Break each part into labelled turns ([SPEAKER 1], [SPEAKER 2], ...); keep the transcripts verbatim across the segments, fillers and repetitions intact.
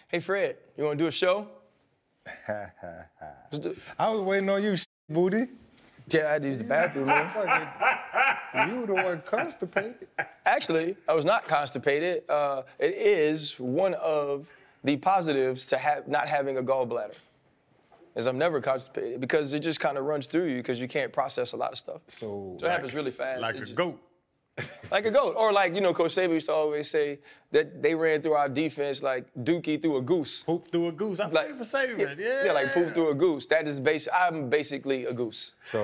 [SPEAKER 1] Hey, Fred, you want to do a show?
[SPEAKER 2] I was waiting on you, booty.
[SPEAKER 1] Yeah, I had to use the bathroom, man.
[SPEAKER 2] You were the one constipated.
[SPEAKER 1] Actually, I was not constipated. Uh, it is one of the positives to have not having a gallbladder, is I'm never constipated because it just kind of runs through you because you can't process a lot of stuff.
[SPEAKER 2] So,
[SPEAKER 1] so it happens really fast.
[SPEAKER 3] Like
[SPEAKER 1] It
[SPEAKER 3] a
[SPEAKER 1] just-
[SPEAKER 3] goat.
[SPEAKER 1] Like a goat. Or like, you know, Coach Saban used to always say that they ran through our defense like Dookie through a goose.
[SPEAKER 3] Poop through a goose. I
[SPEAKER 1] Like,
[SPEAKER 3] like, for Saban,
[SPEAKER 1] yeah,
[SPEAKER 3] yeah.
[SPEAKER 1] yeah, like poop through a goose. That is basic. I'm basically a goose.
[SPEAKER 2] So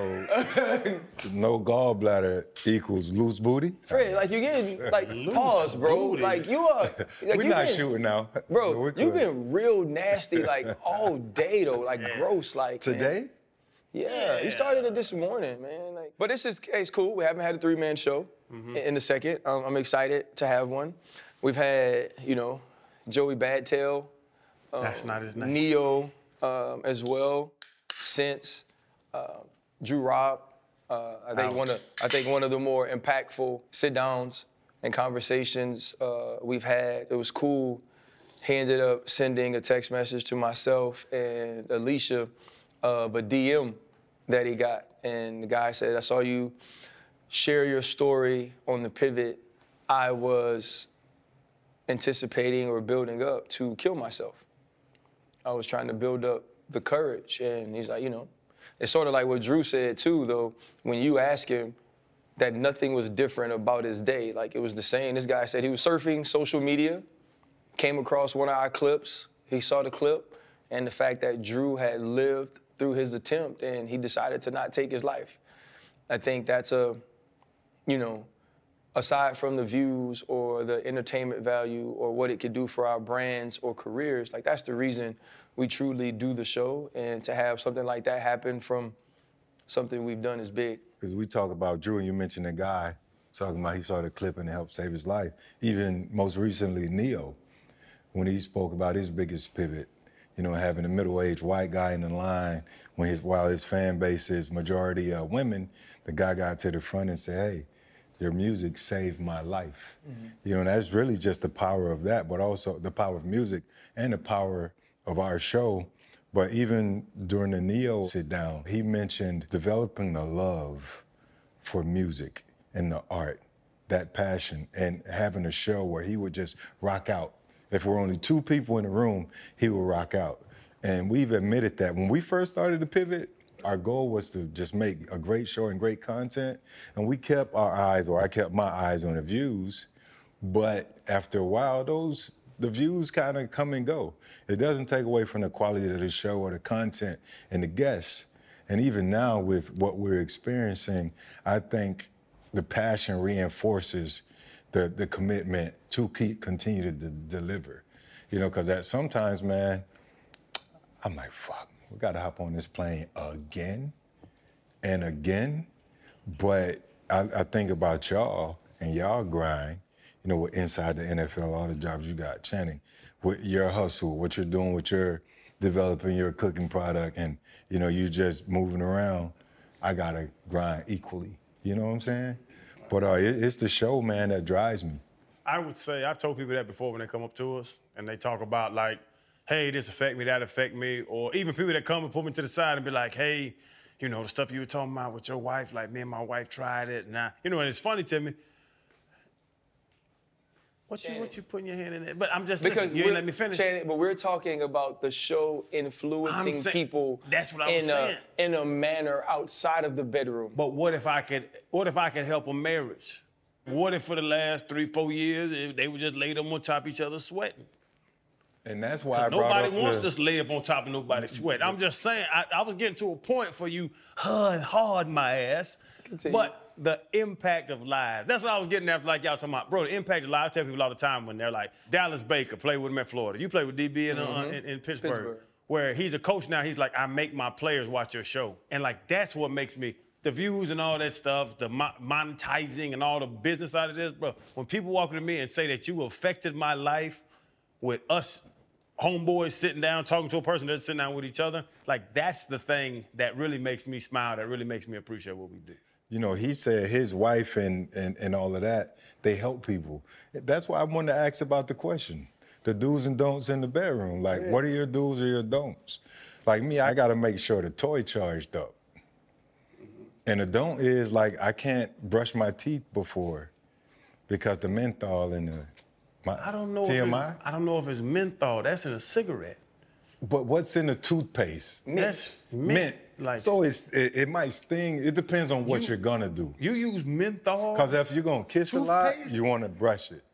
[SPEAKER 2] no gallbladder equals loose booty?
[SPEAKER 1] Fred, like you getting like
[SPEAKER 3] Loose
[SPEAKER 1] pause, bro.
[SPEAKER 3] booty.
[SPEAKER 1] Like you are. Like,
[SPEAKER 2] We're
[SPEAKER 1] you
[SPEAKER 2] not
[SPEAKER 1] been,
[SPEAKER 2] shooting now. So
[SPEAKER 1] bro.
[SPEAKER 2] we're
[SPEAKER 1] You've
[SPEAKER 2] good.
[SPEAKER 1] been real nasty like all day though, like gross, like man.
[SPEAKER 2] Today?
[SPEAKER 1] Yeah, you started it this morning, man. Like, but this is hey, it's cool. We haven't had a three-man show
[SPEAKER 3] Mm-hmm.
[SPEAKER 1] in, in a second. Um, I'm excited to have one. We've had, you know, Joey Badtail, um,
[SPEAKER 3] That's not his name.
[SPEAKER 1] Neo um, as well, since uh, Drew Robb. Uh, I think
[SPEAKER 3] Ouch.
[SPEAKER 1] one of I think one of the more impactful sit-downs and conversations uh, we've had. It was cool. He ended up sending a text message to myself and Alicia of a D M that he got. And the guy said, I saw you share your story on the pivot. I was anticipating or building up to kill myself. I was trying to build up the courage. And he's like, you know, it's sort of like what Drew said too, though, when you ask him that nothing was different about his day. Like it was the same. This guy said he was surfing social media, came across one of our clips. He saw the clip and the fact that Drew had lived through his attempt and he decided to not take his life. I think that's a, you know, aside from the views or the entertainment value or what it could do for our brands or careers, like that's the reason we truly do the show. And to have something like that happen from something we've done is big.
[SPEAKER 2] Because we talk about Drew, and you mentioned a guy talking about he saw the clip and it helped save his life. Even most recently, Neo, when he spoke about his biggest pivot, you know, having a middle-aged white guy in the line, when his while his fan base is majority uh, women, the guy got to the front and said, hey, your music saved my life. Mm-hmm. You know, and that's really just the power of that, but also the power of music and the power of our show. But even during the Neo sit down, he mentioned developing a love for music and the art, that passion, and having a show where he would just rock out. If we're only two people in the room, he would rock out. And we've admitted that when we first started the Pivot, our goal was to just make a great show and great content. And we kept our eyes, or I kept my eyes on the views. But after a while, those the views kind of come and go. It doesn't take away from the quality of the show or the content and the guests. And even now with what we're experiencing, I think the passion reinforces the, the commitment to keep continue to d- deliver. You know, because at sometimes, man, I'm like, fuck, we gotta hop on this plane again and again. But I, I think about y'all and y'all grind, you know, with inside the N F L, all the jobs you got, Channing, with your hustle, what you're doing with your developing your cooking product, and, you know, you just moving around. I gotta grind equally, you know what I'm saying? But uh, it, it's the show, man, that drives me.
[SPEAKER 3] I would say, I've told people that before when they come up to us and they talk about like, hey, this affect me, that affect me, or even people that come and pull me to the side and be like, hey, you know, the stuff you were talking about with your wife, like me and my wife tried it, and I, you know, and it's funny to me. What you, what you putting your hand in there? But I'm just,
[SPEAKER 1] Because
[SPEAKER 3] listen, you ain't let me finish.
[SPEAKER 1] Channing, but we're talking about the show influencing
[SPEAKER 3] I'm say-
[SPEAKER 1] people
[SPEAKER 3] That's what I was
[SPEAKER 1] in
[SPEAKER 3] saying.
[SPEAKER 1] a in a manner outside of the bedroom.
[SPEAKER 3] But what if I could, what if I could help a marriage? What if for the last three, four years, if they would just lay them on top of each other sweating?
[SPEAKER 2] And that's why I brought
[SPEAKER 3] Nobody
[SPEAKER 2] up
[SPEAKER 3] wants
[SPEAKER 2] the,
[SPEAKER 3] to lay up on top of nobody's sweat. I'm just saying, I, I was getting to a point for you, hard, hard my ass.
[SPEAKER 1] Continue.
[SPEAKER 3] But the impact of lives, that's what I was getting after, like y'all talking about. Bro, the impact of lives, I tell people all the time when they're like, Dallas Baker played with him at Florida. You played with D B in, uh,
[SPEAKER 1] Mm-hmm.
[SPEAKER 3] in, in Pittsburgh,
[SPEAKER 1] Pittsburgh.
[SPEAKER 3] where he's a coach now. He's like, I make my players watch your show. And like, that's what makes me, the views and all that stuff, the mo- monetizing and all the business side of this, bro. When people walk up to me and say that you affected my life with us homeboys sitting down, talking to a person that's sitting down with each other, like that's the thing that really makes me smile, that really makes me appreciate what we do.
[SPEAKER 2] You know, he said his wife and, and, and all of that, they help people. That's why I wanted to ask about the question. the do's and don'ts in the bedroom. Like,
[SPEAKER 1] Yeah.
[SPEAKER 2] what are your do's or your don'ts? Like me, I gotta make sure the toy charged up. And the don't is like, I can't brush my teeth before because the menthol in the, my
[SPEAKER 3] I don't know
[SPEAKER 2] T M
[SPEAKER 3] if
[SPEAKER 2] I.
[SPEAKER 3] it's, I don't know if it's menthol. That's in a cigarette.
[SPEAKER 2] But what's in the toothpaste?
[SPEAKER 3] That's mint.
[SPEAKER 2] Mint.
[SPEAKER 3] Like,
[SPEAKER 2] So it's, it, it might sting. It depends on what
[SPEAKER 3] You-
[SPEAKER 2] you're gonna do.
[SPEAKER 3] you use menthol?
[SPEAKER 2] Because if you're gonna kiss a lot,
[SPEAKER 3] Toothpaste?
[SPEAKER 2] you wanna brush it.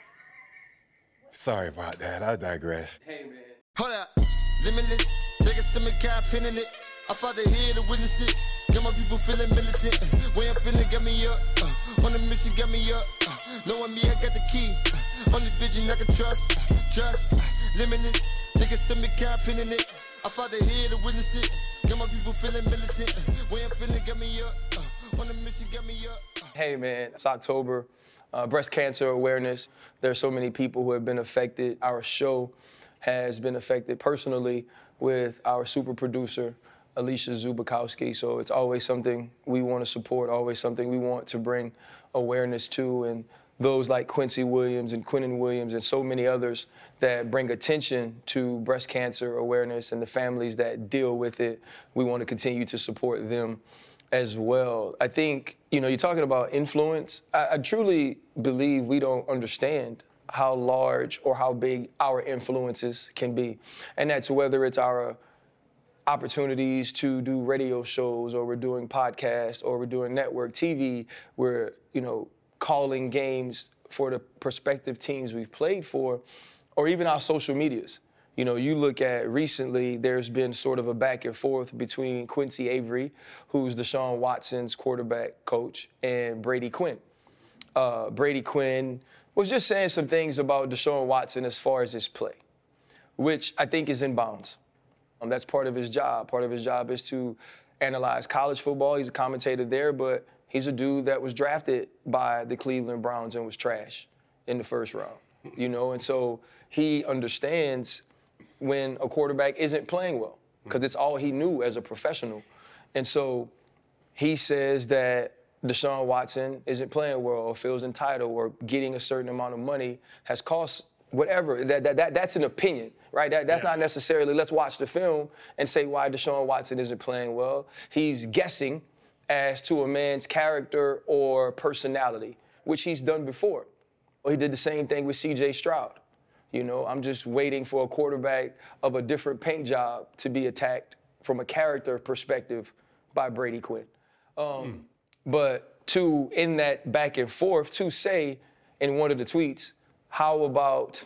[SPEAKER 2] Sorry about that, I digress.
[SPEAKER 1] Hey, man.
[SPEAKER 4] Hold up, limitless, take a stomach, kind pinning it. I fought to hear to witness it. Got my people feeling militant. Way I'm feeling, got me up. Uh, on the mission, got me up. Uh, knowing me, I got the key. Uh, on the vision, I can trust. Uh, trust, uh, limitless, take a stomach, kind pinning it. I fought to hear to witness it. Got my people feeling militant. Uh, way I'm feeling, got me up. Uh, on the mission, got me up. Uh,
[SPEAKER 1] Hey, man, it's October, uh, breast cancer awareness. There are so many people who have been affected. Our show has been affected personally with our super producer, Alicia Zubakowski. So it's always something we want to support, always something we want to bring awareness to. And those like Quincy Williams and Quinnen Williams and so many others that bring attention to breast cancer awareness and the families that deal with it, we want to continue to support them as well. I think, you know, you're talking about influence. I, I truly believe we don't understand how large or how big our influences can be. And that's whether it's our opportunities to do radio shows, or we're doing podcasts, or we're doing network T V, we're, you know, calling games for the prospective teams we've played for, or even our social medias. You know, you look at recently, there's been sort of a back and forth between Quincy Avery, who's Deshaun Watson's quarterback coach, and Brady Quinn. Uh, Brady Quinn was just saying some things about Deshaun Watson as far as his play, which I think is in bounds. Um, that's part of his job. Part of his job is to analyze college football. He's a commentator there, but he's a dude that was drafted by the Cleveland Browns and was trash in the first round, you know? And so he understands when a quarterback isn't playing well, because it's all he knew as a professional. And so he says that Deshaun Watson isn't playing well, or feels entitled, or getting a certain amount of money has cost whatever. That, that, that That's an opinion, right? That, that's
[SPEAKER 3] Yes.
[SPEAKER 1] not necessarily, let's watch the film and say why Deshaun Watson isn't playing well. He's guessing as to a man's character or personality, which he's done before. Well, he did the same thing with C J Stroud. You know, I'm just waiting for a quarterback of a different paint job to be attacked from a character perspective by Brady Quinn. Um, mm. But to, in that back and forth, to say in one of the tweets, how about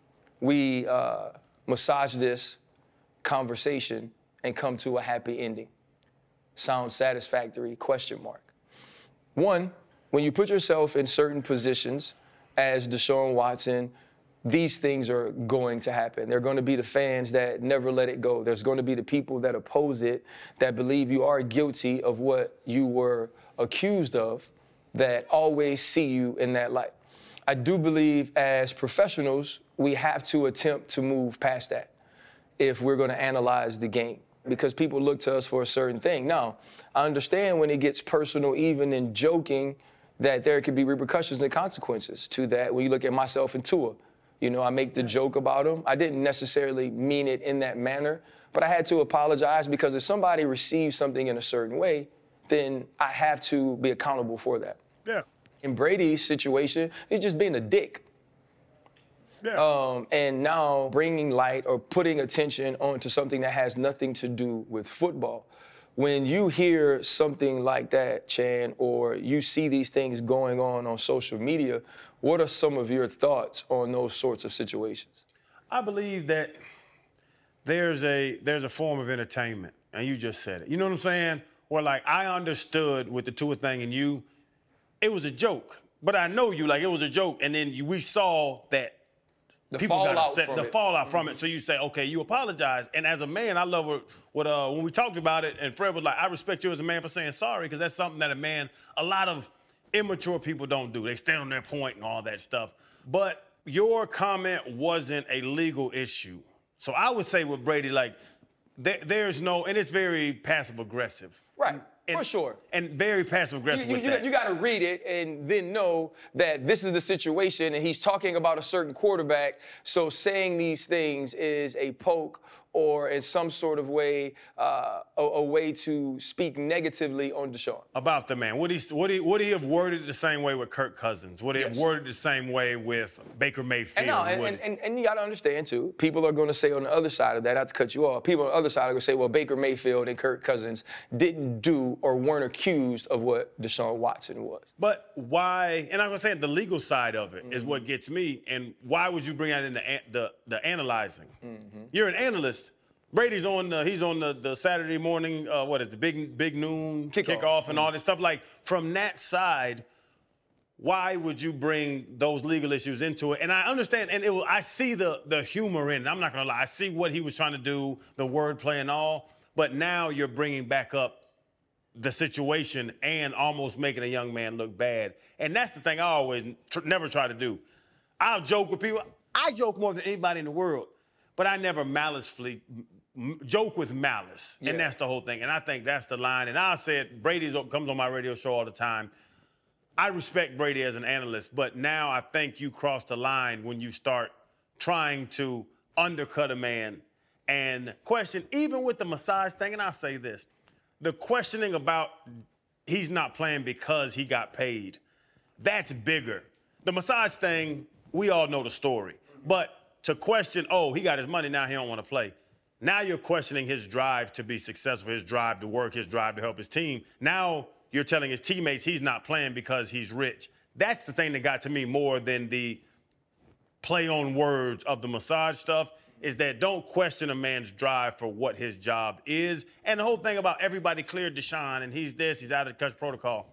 [SPEAKER 1] we uh, massage this conversation and come to a happy ending? Sounds satisfactory, question mark. One, when you put yourself in certain positions as Deshaun Watson, these things are going to happen. There are going to be the fans that never let it go. There's going to be the people that oppose it, that believe you are guilty of what you were accused of, that always see you in that light. I do believe as professionals, we have to attempt to move past that if we're going to analyze the game, because people look to us for a certain thing. Now, I understand when it gets personal, even in joking, that there could be repercussions and consequences to that. When you look at myself and Tua, you know, I make the joke about him. I didn't necessarily mean it in that manner, but I had to apologize, because if somebody receives something in a certain way, then I have to be accountable for that.
[SPEAKER 3] Yeah.
[SPEAKER 1] In Brady's situation, he's just being a dick.
[SPEAKER 3] Yeah.
[SPEAKER 1] Um, and now bringing light or putting attention onto something that has nothing to do with football. When you hear something like that, Chan, or you see these things going on on social media, what are some of your thoughts on those sorts of situations?
[SPEAKER 3] I believe that there's a there's a form of entertainment, and you just said it. You know what I'm saying? Where, like, I understood with the Tua thing, and you, it was a joke. But I know you, like, it was a joke, and then you, we saw that
[SPEAKER 1] The
[SPEAKER 3] people got
[SPEAKER 1] fallout
[SPEAKER 3] upset,
[SPEAKER 1] from
[SPEAKER 3] the
[SPEAKER 1] it.
[SPEAKER 3] fallout from it. So you say, okay, you apologize. And as a man, I love what, what uh, when we talked about it, and Fred was like, I respect you as a man for saying sorry, because that's something that a man, a lot of immature people don't do. They stand on their point and all that stuff. But your comment wasn't a legal issue. So I would say with Brady, like, there, there's no, and it's very passive aggressive.
[SPEAKER 1] Right.
[SPEAKER 3] And,
[SPEAKER 1] For sure.
[SPEAKER 3] And very passive aggressive
[SPEAKER 1] You,
[SPEAKER 3] with
[SPEAKER 1] you,
[SPEAKER 3] that.
[SPEAKER 1] you got to read it and then know that this is the situation and he's talking about a certain quarterback. So saying these things is a poke or in some sort of way, uh, a, a way to speak negatively on Deshaun.
[SPEAKER 3] About the man. Would he, would, he, would he have worded it the same way with Kirk Cousins? Would he
[SPEAKER 1] Yes.
[SPEAKER 3] have worded it the same way with Baker Mayfield?
[SPEAKER 1] And, no, and,
[SPEAKER 3] Would
[SPEAKER 1] and, and, and you got to understand, too, people are going to say on the other side of that, not to cut you off, people on the other side are going to say, well, Baker Mayfield and Kirk Cousins didn't do or weren't accused of what Deshaun Watson was.
[SPEAKER 3] But why, and I'm saying the legal side of it
[SPEAKER 1] Mm-hmm.
[SPEAKER 3] is what gets me, and why would you bring out in the, the, the analyzing?
[SPEAKER 1] Mm-hmm.
[SPEAKER 3] You're an analyst. Brady's on the, he's on the, the Saturday morning, uh, what is the big big noon
[SPEAKER 1] Kickoff.
[SPEAKER 3] kickoff and all this stuff. Like, from that side, why would you bring those legal issues into it? And I understand, and it will, I see the the humor in it. I'm not gonna lie. I see what he was trying to do, the wordplay and all. But now you're bringing back up the situation and almost making a young man look bad. And that's the thing I always tr- never try to do. I'll joke with people. I joke more than anybody in the world, but I never malicefully m- joke with malice.
[SPEAKER 1] Yeah.
[SPEAKER 3] And that's the whole thing. And I think that's the line. And I said, Brady comes on my radio show all the time. I respect Brady as an analyst, but now I think you cross the line when you start trying to undercut a man and question, even with the massage thing. And I'll say this, the questioning about he's not playing because he got paid, that's bigger. The massage thing, we all know the story. But to question, oh, he got his money, now he don't want to play. Now you're questioning his drive to be successful, his drive to work, his drive to help his team. Now you're telling his teammates he's not playing because he's rich. That's the thing that got to me more than the play on words of the massage stuff, is that don't question a man's drive for what his job is. And the whole thing about everybody cleared Deshaun and he's this, he's out of the coach protocol.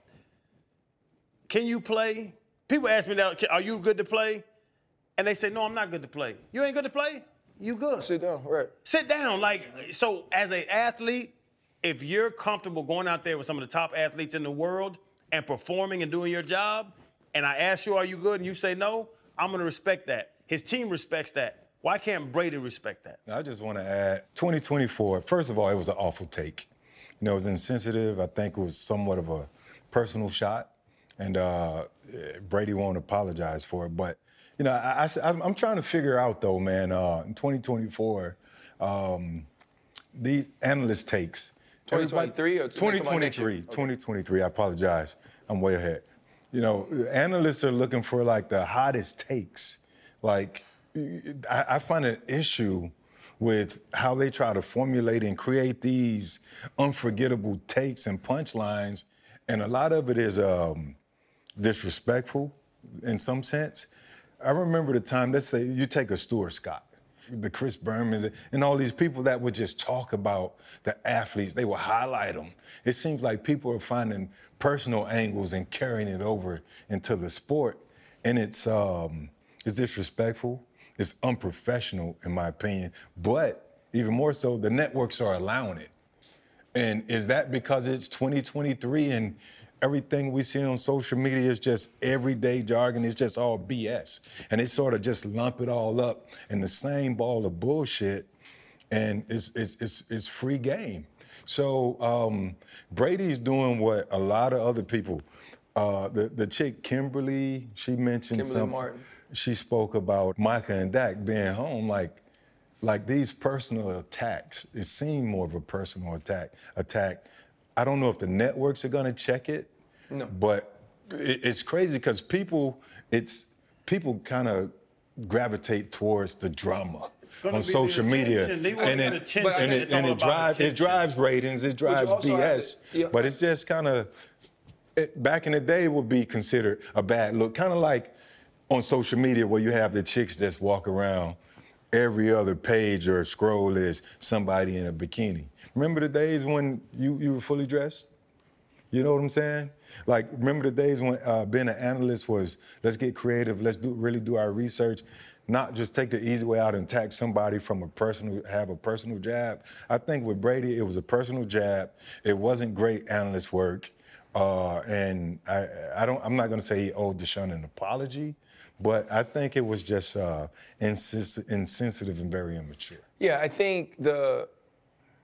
[SPEAKER 3] Can you play? People ask me that, are you good to play? And they say, no, I'm not good to play. You ain't good to play? You good.
[SPEAKER 1] Sit down, right.
[SPEAKER 3] Sit down. Like, so as an athlete, if you're comfortable going out there with some of the top athletes in the world and performing and doing your job, and I ask you, are you good? And you say no, I'm going to respect that. His team respects that. Why can't Brady respect that?
[SPEAKER 2] I just want to add, twenty twenty-four, first of all, it was an awful take. You know, it was insensitive. I think it was somewhat of a personal shot. And uh, Brady won't apologize for it. But, you know, I, I, I'm trying to figure out, though, man, uh, in twenty twenty-four, um, these analyst takes.
[SPEAKER 1] twenty twenty-three or
[SPEAKER 2] twenty twenty-three?
[SPEAKER 1] Okay.
[SPEAKER 2] twenty twenty-three, I apologize. I'm way ahead. You know, analysts are looking for, like, the hottest takes. Like, I, I find an issue with how they try to formulate and create these unforgettable takes and punchlines, and a lot of it is um, disrespectful in some sense. I remember the time, let's say you take a Stuart Scott, the Chris Bermans, and all these people that would just talk about the athletes. They would highlight them. It seems like people are finding personal angles and carrying it over into the sport, and it's um, it's disrespectful. It's unprofessional, in my opinion. But even more so, the networks are allowing it. And is that because it's twenty twenty-three and everything we see on social media is just everyday jargon? It's just all B S. And they sort of just lump it all up in the same ball of bullshit, and it's, it's, it's, it's free game. So um, Brady's doing what a lot of other people, uh, the, the chick Kimberly, she mentioned
[SPEAKER 1] Kimberly
[SPEAKER 2] something.
[SPEAKER 1] Martin.
[SPEAKER 2] She spoke about Micah and Dak being home, like, like these personal attacks. It seemed more of a personal attack. Attack. I don't know if the networks are gonna check it,
[SPEAKER 1] No.
[SPEAKER 2] but it, it's crazy because people, it's people kind of gravitate towards the drama
[SPEAKER 3] gonna
[SPEAKER 2] on
[SPEAKER 3] be the
[SPEAKER 2] social media,
[SPEAKER 3] attention. They want
[SPEAKER 2] and
[SPEAKER 3] the
[SPEAKER 2] it,
[SPEAKER 3] attention.
[SPEAKER 2] and it,
[SPEAKER 3] It's
[SPEAKER 2] and
[SPEAKER 3] all
[SPEAKER 2] it
[SPEAKER 3] about
[SPEAKER 2] drives it
[SPEAKER 3] attention.
[SPEAKER 2] drives ratings, it drives
[SPEAKER 1] also
[SPEAKER 2] B
[SPEAKER 1] have
[SPEAKER 2] S.
[SPEAKER 1] to- yeah.
[SPEAKER 2] But it's just kind of, it, back in the day, it would be considered a bad look, kind of like on social media where you have the chicks that walk around, every other page or scroll is somebody in a bikini. Remember the days when you, you were fully dressed? You know what I'm saying? Like, remember the days when uh, being an analyst was, let's get creative, let's do really do our research, not just take the easy way out and attack somebody from a personal, have a personal jab. I think with Brady, it was a personal jab. It wasn't great analyst work. Uh, and I, I don't, I'm not gonna say he owed Deshaun an apology, but I think it was just uh, insens- insensitive and very immature.
[SPEAKER 1] Yeah, I think the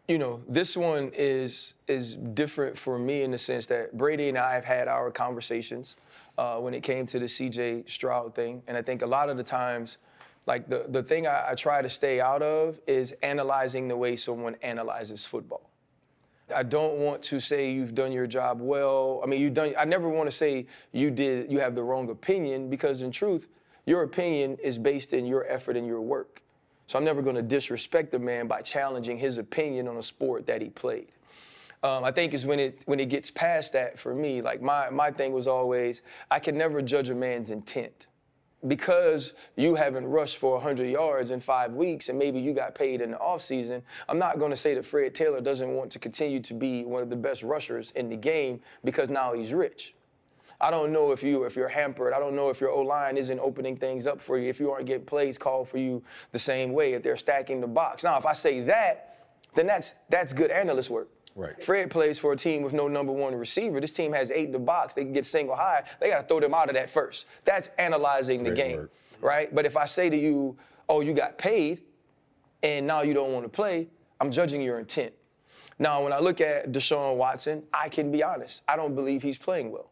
[SPEAKER 1] you know, this one is is different for me in the sense that Brady and I have had our conversations uh, when it came to the C J Stroud thing. And I think a lot of the times, like the, the thing I, I try to stay out of is analyzing the way someone analyzes football. I don't want to say you've done your job well. I mean, you've done, I never want to say you did, you have the wrong opinion, because in truth, your opinion is based in your effort and your work. So I'm never going to disrespect the man by challenging his opinion on a sport that he played. Um, I think is when it when it gets past that for me, like my, my thing was always, I can never judge a man's intent. Because you haven't rushed for one hundred yards in five weeks and maybe you got paid in the offseason, I'm not going to say that Fred Taylor doesn't want to continue to be one of the best rushers in the game because now he's rich. I don't know if, you, if you're hampered. I don't know if your O-line isn't opening things up for you, if you aren't getting plays called for you the same way, if they're stacking the box. Now, if I say that, then that's that's good analyst work.
[SPEAKER 2] Right.
[SPEAKER 1] Fred plays for a team with no number one receiver. This team has eight in the box. They can get single high. They got to throw them out of that first. That's analyzing the
[SPEAKER 2] Great
[SPEAKER 1] game,
[SPEAKER 2] work.
[SPEAKER 1] right? But if I say to you, oh, you got paid, and now you don't want to play, I'm judging your intent. Now, when I look at Deshaun Watson, I can be honest. I don't believe he's playing well.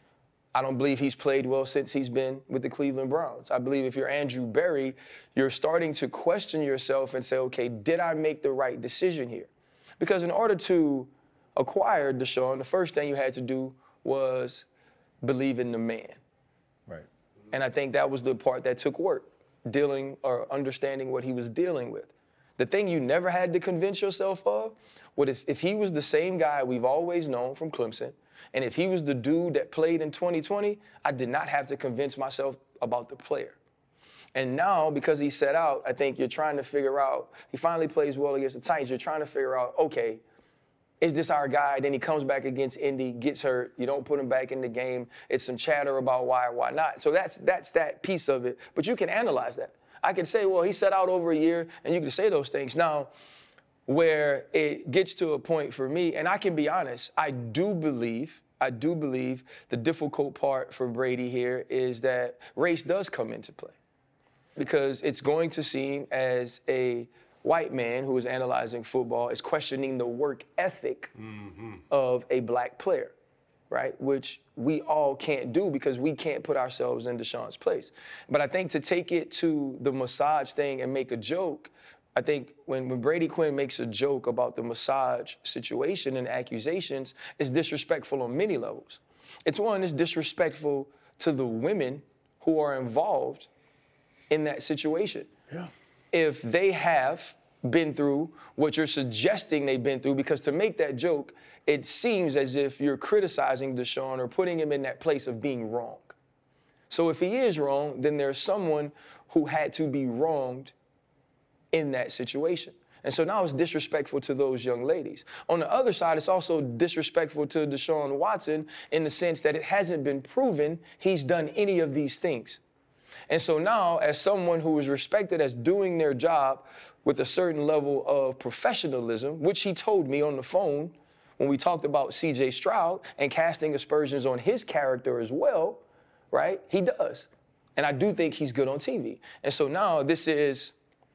[SPEAKER 1] I don't believe he's played well since he's been with the Cleveland Browns. I believe if you're Andrew Berry, you're starting to question yourself and say, okay, did I make the right decision here? Because in order to acquire Deshaun, the first thing you had to do was believe in the man.
[SPEAKER 2] Right.
[SPEAKER 1] And I think that was the part that took work, dealing or understanding what he was dealing with. The thing you never had to convince yourself of was if, if he was the same guy we've always known from Clemson, and if he was the dude that played in twenty twenty, I did not have to convince myself about the player. And now, because he set out, I think you're trying to figure out, he finally plays well against the Titans, you're trying to figure out, okay, is this our guy? Then he comes back against Indy, gets hurt, you don't put him back in the game. It's some chatter about why or why not. So that's that's that piece of it. But you can analyze that. I can say, well, he set out over a year, and you can say those things. Now, where it gets to a point for me, and I can be honest, I do believe, I do believe the difficult part for Brady here is that race does come into play. Because it's going to seem as a white man who is analyzing football is questioning the work ethic mm-hmm. of a black player, right? Which we all can't do because we can't put ourselves in Deshaun's place. But I think to take it to the massage thing and make a joke, I think when, when Brady Quinn makes a joke about the massage situation and accusations, it's disrespectful on many levels. It's one, it's disrespectful to the women who are involved in that situation. Yeah. If they have been through what you're suggesting they've been through, because to make that joke, it seems as if you're criticizing Deshaun or putting him in that place of being wrong. So if he is wrong, then there's someone who had to be wronged in that situation. And so now it's disrespectful to those young ladies. On the other side, it's also disrespectful to Deshaun Watson in the sense that it hasn't been proven he's done any of these things. And so now, as someone who is respected as doing their job with a certain level of professionalism, which he told me on the phone when we talked about C J Stroud and casting aspersions on his character as well, right? He does. And I do think he's good on T V. And so now this is,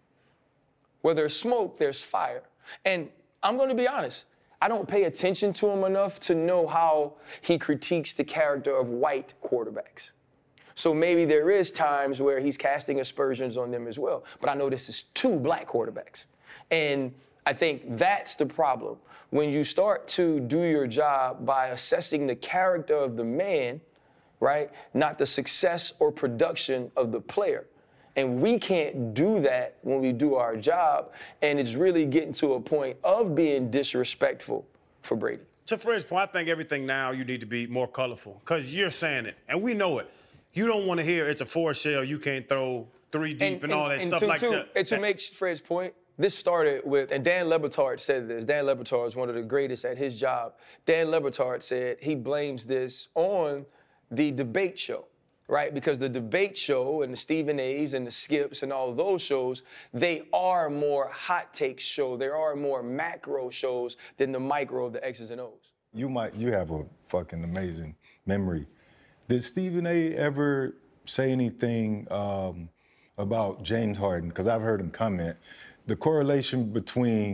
[SPEAKER 1] where there's smoke, there's fire. And I'm going to be honest, I don't pay attention to him enough to know how he critiques the character of white quarterbacks. So maybe there is times where he's casting aspersions on them as well. But I know this is two black quarterbacks. And I think that's the problem. When you start to do your job by assessing the character of the man, right, not the success or production of the player. And we can't do that when we do our job. And it's really getting to a point of being disrespectful for Brady.
[SPEAKER 3] To Fred's point, I think everything now you need to be more colorful because you're saying it, and we know it. You don't want to hear it's a four shell, you can't throw three deep and, and, and all that and stuff
[SPEAKER 1] to,
[SPEAKER 3] like
[SPEAKER 1] to,
[SPEAKER 3] that.
[SPEAKER 1] And to make Fred's point, this started with, and Dan Le Batard said this, Dan Le Batard is one of the greatest at his job. Dan Le Batard said he blames this on the debate show, right? Because the debate show and the Stephen A's and the Skips and all those shows, they are more hot take show. They are more macro shows than the micro of the X's and O's.
[SPEAKER 2] You might, you have a fucking amazing memory. Did Stephen A. ever say anything um, about James Harden? Because I've heard him comment. The correlation between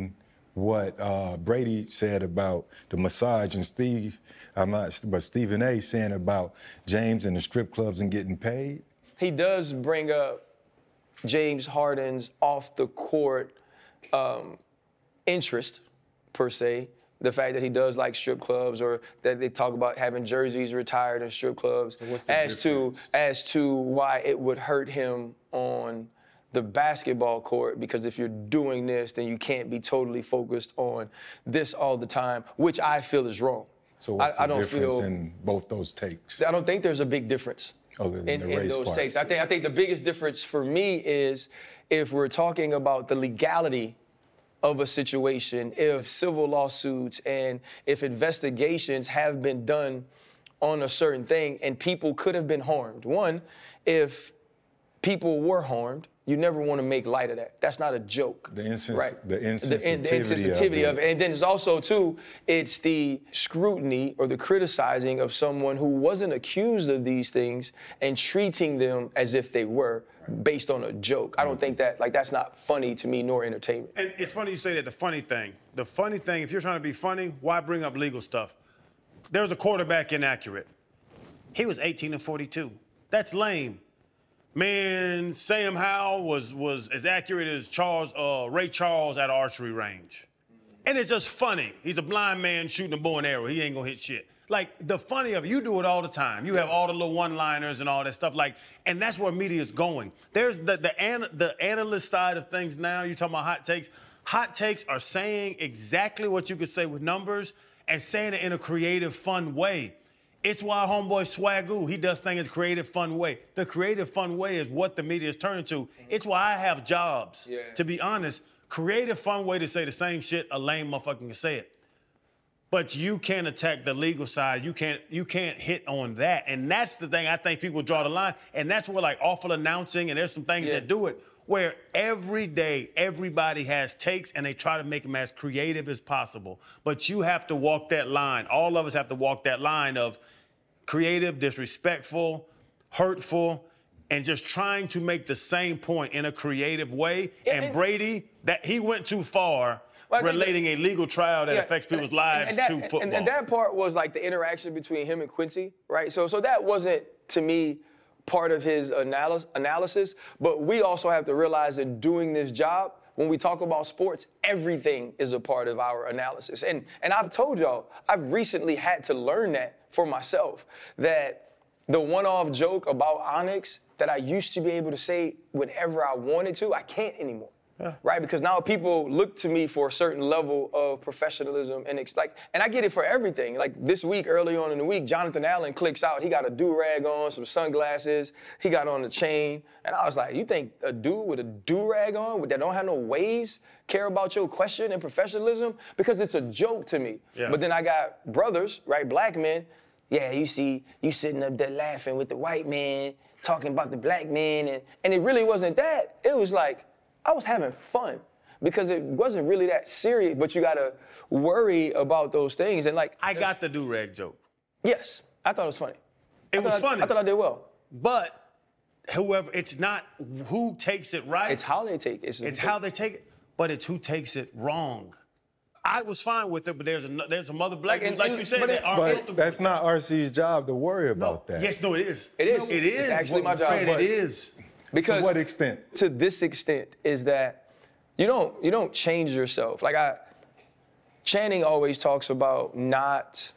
[SPEAKER 2] what uh, Brady said about the massage and Steve, I'm not, but Stephen A. saying about James and the strip clubs and getting paid?
[SPEAKER 1] He does bring up James Harden's off the court um, interest, per se. The fact that he does like strip clubs, or that they talk about having jerseys retired in strip clubs,
[SPEAKER 2] So what's the
[SPEAKER 1] as
[SPEAKER 2] difference?
[SPEAKER 1] to as to why it would hurt him on the basketball court, because if you're doing this, then you can't be totally focused on this all the time, which I feel is wrong.
[SPEAKER 2] So what's
[SPEAKER 1] I, I
[SPEAKER 2] the
[SPEAKER 1] don't
[SPEAKER 2] difference
[SPEAKER 1] feel,
[SPEAKER 2] in both those takes?
[SPEAKER 1] I don't think there's a big difference
[SPEAKER 2] Other than
[SPEAKER 1] in,
[SPEAKER 2] the
[SPEAKER 1] in
[SPEAKER 2] race
[SPEAKER 1] those
[SPEAKER 2] part.
[SPEAKER 1] takes. I think I think the biggest difference for me is if we're talking about the legality of a situation, if civil lawsuits and if investigations have been done on a certain thing and people could have been harmed. One, if people were harmed, you never want to make light of that. That's not a joke.
[SPEAKER 2] The insens-
[SPEAKER 1] right?
[SPEAKER 2] the
[SPEAKER 1] The, in-
[SPEAKER 2] insensitivity,
[SPEAKER 1] the insensitivity
[SPEAKER 2] of,
[SPEAKER 1] of it. And then it's also, too, it's the scrutiny or the criticizing of someone who wasn't accused of these things and treating them as if they were based on a joke. I don't think that, like, that's not funny to me nor entertainment.
[SPEAKER 3] And it's funny you say that, the funny thing. The funny thing, if you're trying to be funny, why bring up legal stuff? There's a quarterback inaccurate. He was eighteen and forty-two. That's lame. Man, Sam Howell was was as accurate as Charles, uh, Ray Charles at archery range. And it's just funny. He's a blind man shooting a bow and arrow. He ain't gonna hit shit. Like, the funny of it, you do it all the time. You have all the little one-liners and all that stuff. Like, and that's where media's going. There's the the, an, the analyst side of things now. You're talking about hot takes. Hot takes are saying exactly what you could say with numbers and saying it in a creative, fun way. It's why homeboy Swagoo, he does things in a creative, fun way. The creative, fun way is what the media is turning to. It's why I have jobs.
[SPEAKER 1] Yeah.
[SPEAKER 3] To be honest, creative, fun way to say the same shit a lame motherfucker can say it. But you can't attack the legal side. You can't you can't hit on that. And that's the thing I think people draw the line. And that's where, like, awful announcing, and there's some things
[SPEAKER 1] Yeah.
[SPEAKER 3] that do it, where every day everybody has takes and they try to make them as creative as possible. But you have to walk that line. All of us have to walk that line of creative, disrespectful, hurtful, and just trying to make the same point in a creative way.
[SPEAKER 1] Yeah,
[SPEAKER 3] and
[SPEAKER 1] and-
[SPEAKER 3] Brady, that he went too far
[SPEAKER 1] Well, I think
[SPEAKER 3] relating a legal trial that
[SPEAKER 1] Yeah,
[SPEAKER 3] affects
[SPEAKER 1] and-
[SPEAKER 3] people's lives
[SPEAKER 1] and that,
[SPEAKER 3] to football.
[SPEAKER 1] And, and that part was like the interaction between him and Quincy, right? So, so that wasn't, to me, part of his analysis, analysis. But we also have to realize that doing this job, when we talk about sports, everything is a part of our analysis. And, and I've told y'all, I've recently had to learn that for myself, that the one-off joke about Onyx that I used to be able to say whenever I wanted to, I can't anymore. Yeah. Right, because now people look to me for a certain level of professionalism, and it's like, and I get it for everything. Like this week, early on in the week, Jonathan Allen clicks out. He got a do-rag on, some sunglasses. He got on the chain, and I was like, you think a dude with a do-rag on that don't have no waves care about your question and professionalism? Because it's a joke to me.
[SPEAKER 3] Yeah.
[SPEAKER 1] But then I got brothers, right, black men. Yeah, you see, you sitting up there laughing with the white man, talking about the black man, and and it really wasn't that. It was like, I was having fun because it wasn't really that serious, but you gotta worry about those things. And like,
[SPEAKER 3] I got the do-rag joke.
[SPEAKER 1] yes, I thought it was funny.
[SPEAKER 3] It
[SPEAKER 1] I
[SPEAKER 3] was
[SPEAKER 1] thought I-
[SPEAKER 3] funny.
[SPEAKER 1] I thought I did well.
[SPEAKER 3] But whoever, it's not who takes it right.
[SPEAKER 1] It's how they take it. It's,
[SPEAKER 3] It's how they take it, but it's who takes it wrong. I was fine with it, but there's a, there's some other black
[SPEAKER 1] Like,
[SPEAKER 3] dudes,
[SPEAKER 1] and-
[SPEAKER 3] like
[SPEAKER 1] and-
[SPEAKER 3] you said,
[SPEAKER 1] but
[SPEAKER 3] that
[SPEAKER 1] it-
[SPEAKER 3] aren't
[SPEAKER 2] But
[SPEAKER 3] comfortable
[SPEAKER 2] that's
[SPEAKER 3] with
[SPEAKER 2] not R C's job to worry
[SPEAKER 3] it.
[SPEAKER 2] about that.
[SPEAKER 3] Yes, no, it is.
[SPEAKER 1] It is.
[SPEAKER 3] It is.
[SPEAKER 1] It's actually my job,
[SPEAKER 3] Fred,
[SPEAKER 1] but-
[SPEAKER 3] it is.
[SPEAKER 1] because
[SPEAKER 2] To what extent?
[SPEAKER 1] to this extent is that you don't you don't change yourself. Like I, Channing always talks about not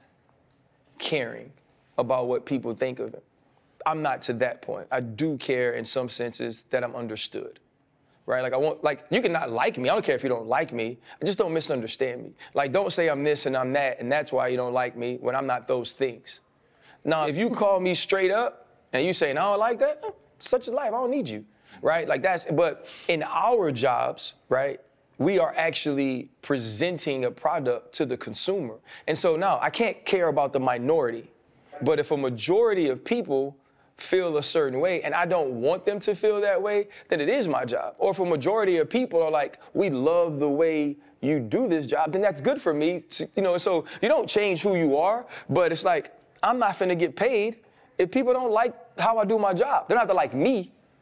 [SPEAKER 1] caring about what people think of him. I'm not to that point. I do care in some senses that I'm understood, right? Like I want, like you can not like me. I don't care if you don't like me. Just don't misunderstand me. Like don't say I'm this and I'm that and that's why you don't like me when I'm not those things. Now, if you call me straight up and you say, no, I don't like that, such is life. I don't need you, right? Like that's, but in our jobs, right, we are actually presenting a product to the consumer. And so now I can't care about the minority, but if a majority of people feel a certain way and I don't want them to feel that way, then it is my job. Or if a majority of people are like, we love the way you do this job, then that's good for me. To, you know, so you don't change who you are, but it's like, I'm not finna get paid if people don't like how I do my job. They don't have to like me.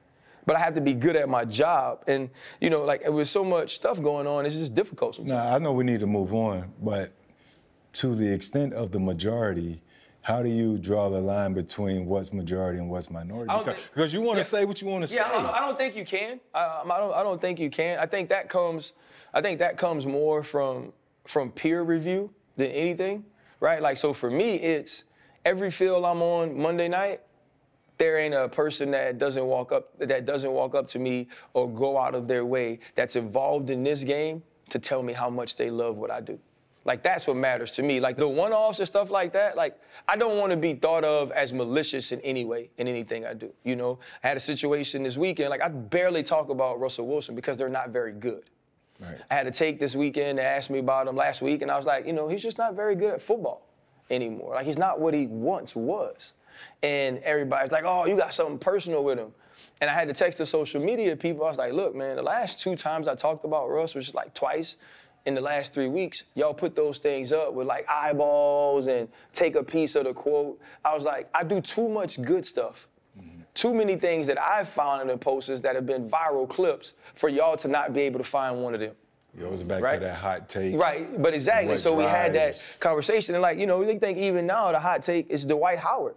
[SPEAKER 1] but I have to be good at my job. And, you know, like with so much stuff going on, it's just difficult sometimes.
[SPEAKER 2] Now, I know we need to move on, but to the extent of the majority, how do you draw the line between what's majority and what's minority?
[SPEAKER 1] I don't
[SPEAKER 2] Because,
[SPEAKER 1] think-
[SPEAKER 2] because you want to
[SPEAKER 1] yeah.
[SPEAKER 2] say what you want to
[SPEAKER 1] Yeah,
[SPEAKER 2] say.
[SPEAKER 1] I don't, I don't think you can. I, I don't. I don't think you can. I think that comes. I think that comes more from from peer review than anything, right? Like, so for me, it's every field I'm on Monday night. There ain't a person that doesn't walk up that doesn't walk up to me or go out of their way that's involved in this game to tell me how much they love what I do. Like, that's what matters to me. Like, the one-offs and stuff like that, like, I don't want to be thought of as malicious in any way in anything I do, you know? I had a situation this weekend, like, I barely talk about Russell Wilson because they're not very good.
[SPEAKER 2] Right.
[SPEAKER 1] I had to take this weekend to ask me about him last week, and I was like, you know, he's just not very good at football anymore. Like, he's not what he once was. And everybody's like, oh, you got something personal with him. And I had to text the social media people. I was like, look, man, the last two times I talked about Russ was just like twice in the last three weeks. Y'all put those things up with like eyeballs and take a piece of the quote. I was like, I do too much good stuff. Mm-hmm. Too many things that I've found in the posters that have been viral clips for y'all to not be able to find one of them.
[SPEAKER 2] It goes back
[SPEAKER 1] Right.
[SPEAKER 2] to that hot take.
[SPEAKER 1] Right, but exactly.
[SPEAKER 2] What
[SPEAKER 1] So we had that
[SPEAKER 2] drives-
[SPEAKER 1] conversation, and like, you know, we think even now the hot take is Dwight Howard,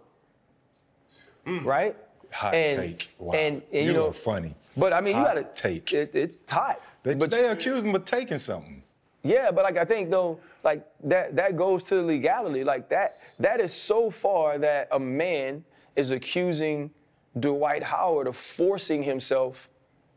[SPEAKER 1] right?
[SPEAKER 2] Hot
[SPEAKER 1] and,
[SPEAKER 2] take. Wow.
[SPEAKER 1] And, and
[SPEAKER 2] you
[SPEAKER 1] you know,
[SPEAKER 2] are funny.
[SPEAKER 1] But I mean,
[SPEAKER 2] Hot
[SPEAKER 1] you gotta
[SPEAKER 2] take.
[SPEAKER 1] It, it's hot.
[SPEAKER 2] They,
[SPEAKER 1] but
[SPEAKER 2] they accused him of taking something.
[SPEAKER 1] yeah, but like I think though, like that that goes to legality. Like that that is so far that a man is accusing Dwight Howard of forcing himself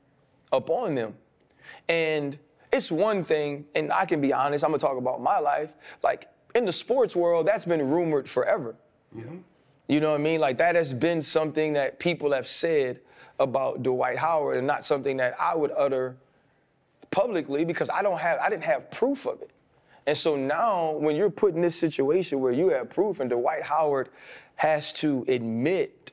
[SPEAKER 1] upon them. And it's one thing, and I can be honest, I'm gonna talk about my life. Like in the sports world, that's been rumored forever. Mm-hmm. You know what I mean? Like that has been something that people have said about Dwight Howard, and not something that I would utter publicly because I don't have, I didn't have proof of it. And so now when you're put in this situation where you have proof and Dwight Howard has to admit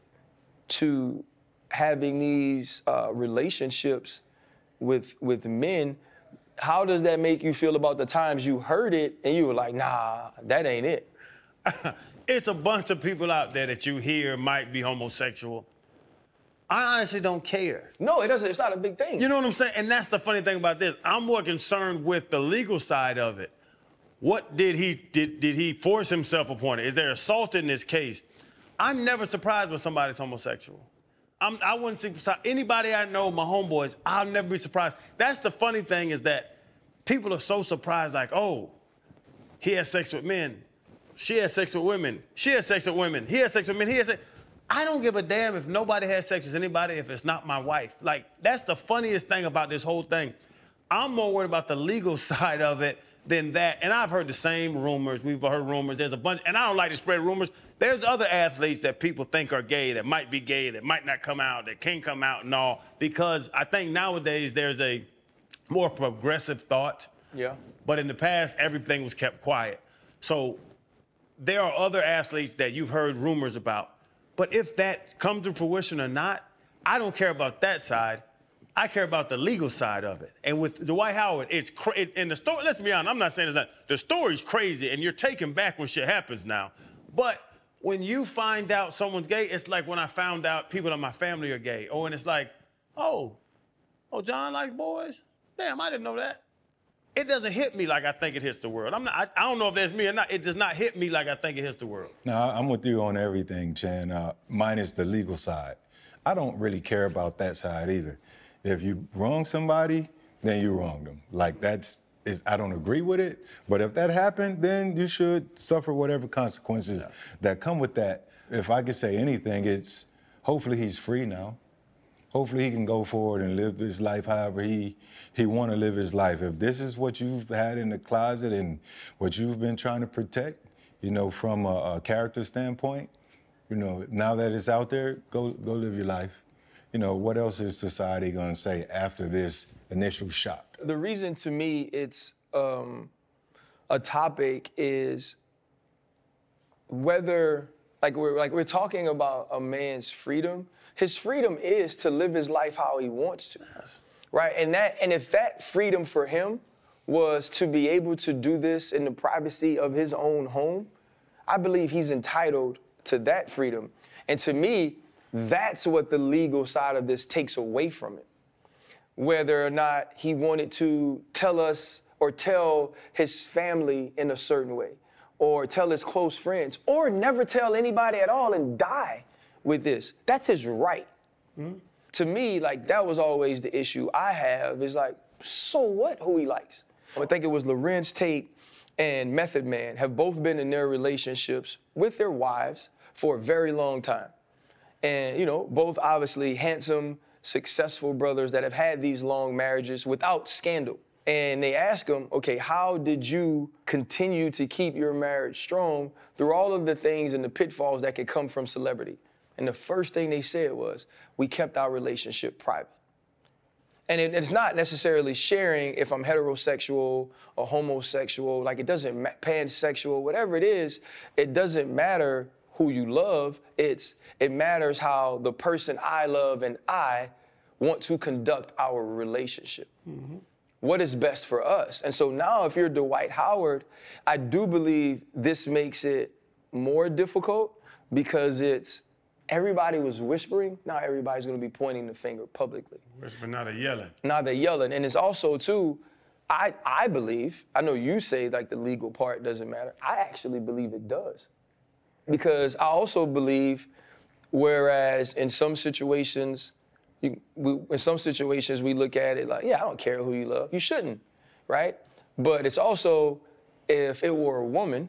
[SPEAKER 1] to having these uh, relationships with with men, how does that make you feel about the times you heard it and you were like, nah, that ain't it?
[SPEAKER 3] It's a bunch of people out there that you hear might be homosexual. I honestly don't care.
[SPEAKER 1] No, it doesn't, it's not a big thing.
[SPEAKER 3] You know what I'm saying? And that's the funny thing about this. I'm more concerned with the legal side of it. What did he did did he force himself upon it? Is there assault in this case? I'm never surprised when somebody's homosexual. I'm, I wouldn't see anybody I know, my homeboys, I'll never be surprised. That's the funny thing is that people are so surprised, like, oh, he has sex with men. She has sex with women. She has sex with women. He has sex with men. He has sex. I don't give a damn if nobody has sex with anybody if it's not my wife. Like, that's the funniest thing about this whole thing. I'm more worried about the legal side of it than that. And I've heard the same rumors. We've heard rumors. There's a bunch, and I don't like to spread rumors. There's other athletes that people think are gay, that might be gay, that might not come out, that can't come out and all, because I think nowadays there's a more progressive thought.
[SPEAKER 1] Yeah.
[SPEAKER 3] But in the past, everything was kept quiet. So there are other athletes that you've heard rumors about. But if that comes to fruition or not, I don't care about that side. I care about the legal side of it. And with Dwight Howard, it's cra- it, and the story, let's be honest, I'm not saying it's not, the story's crazy and you're taken back when shit happens now. But when you find out someone's gay, it's like when I found out people in my family are gay. Oh, and it's like, oh, oh, John likes boys? Damn, I didn't know that. It doesn't hit me like I think it hits the world. I'm not, I, I don't know if that's me or not. It does not hit me like I think it hits the world.
[SPEAKER 2] No, I'm with you on everything, Chan. Uh, minus the legal side. I don't really care about that side either. If you wrong somebody, then you wronged them. Like that's, is, I don't agree with it, but if that happened, then you should suffer whatever consequences yeah. that come with that. If I could say anything, it's hopefully he's free now. Hopefully he can go forward and live his life however he he want to live his life. If this is what you've had in the closet and what you've been trying to protect, you know, from a, a character standpoint, you know, now that it's out there, go go live your life. You know, what else is society going to say after this initial shock?
[SPEAKER 1] The reason to me it's um, a topic is whether, like we're like we're talking about a man's freedom. His freedom is to live his life how he wants to, yes. Right? And that, and if that freedom for him was to be able to do this in the privacy of his own home, I believe he's entitled to that freedom. And to me, That's what the legal side of this takes away from it. Whether or not he wanted to tell us or tell his family in a certain way, or tell his close friends, or never tell anybody at all and die with this. That's his right. Mm-hmm. To me, like, that was always the issue I have, is like, so what who he likes? I think it was Lorenz Tate and Method Man have both been in their relationships with their wives for a very long time. And, you know, both obviously handsome, successful brothers that have had these long marriages without scandal. And they ask him, okay, how did you continue to keep your marriage strong through all of the things and the pitfalls that could come from celebrity? And the first thing they said was, we kept our relationship private. And it, it's not necessarily sharing if I'm heterosexual or homosexual, like it doesn't, ma- pansexual, whatever it is, it doesn't matter who you love. It's, it matters how the person I love and I want to conduct our relationship. Mm-hmm. What is best for us? And so now if you're Dwight Howard, I do believe this makes it more difficult because it's, everybody was whispering, now everybody's gonna be pointing the finger publicly.
[SPEAKER 3] Whispering, now they're yelling.
[SPEAKER 1] Now they're yelling. And it's also too, I, I believe, I know you say like the legal part doesn't matter. I actually believe it does. Because I also believe, whereas in some situations, You, we, in some situations, we look at it like, yeah, I don't care who you love. You shouldn't, right? But it's also, if it were a woman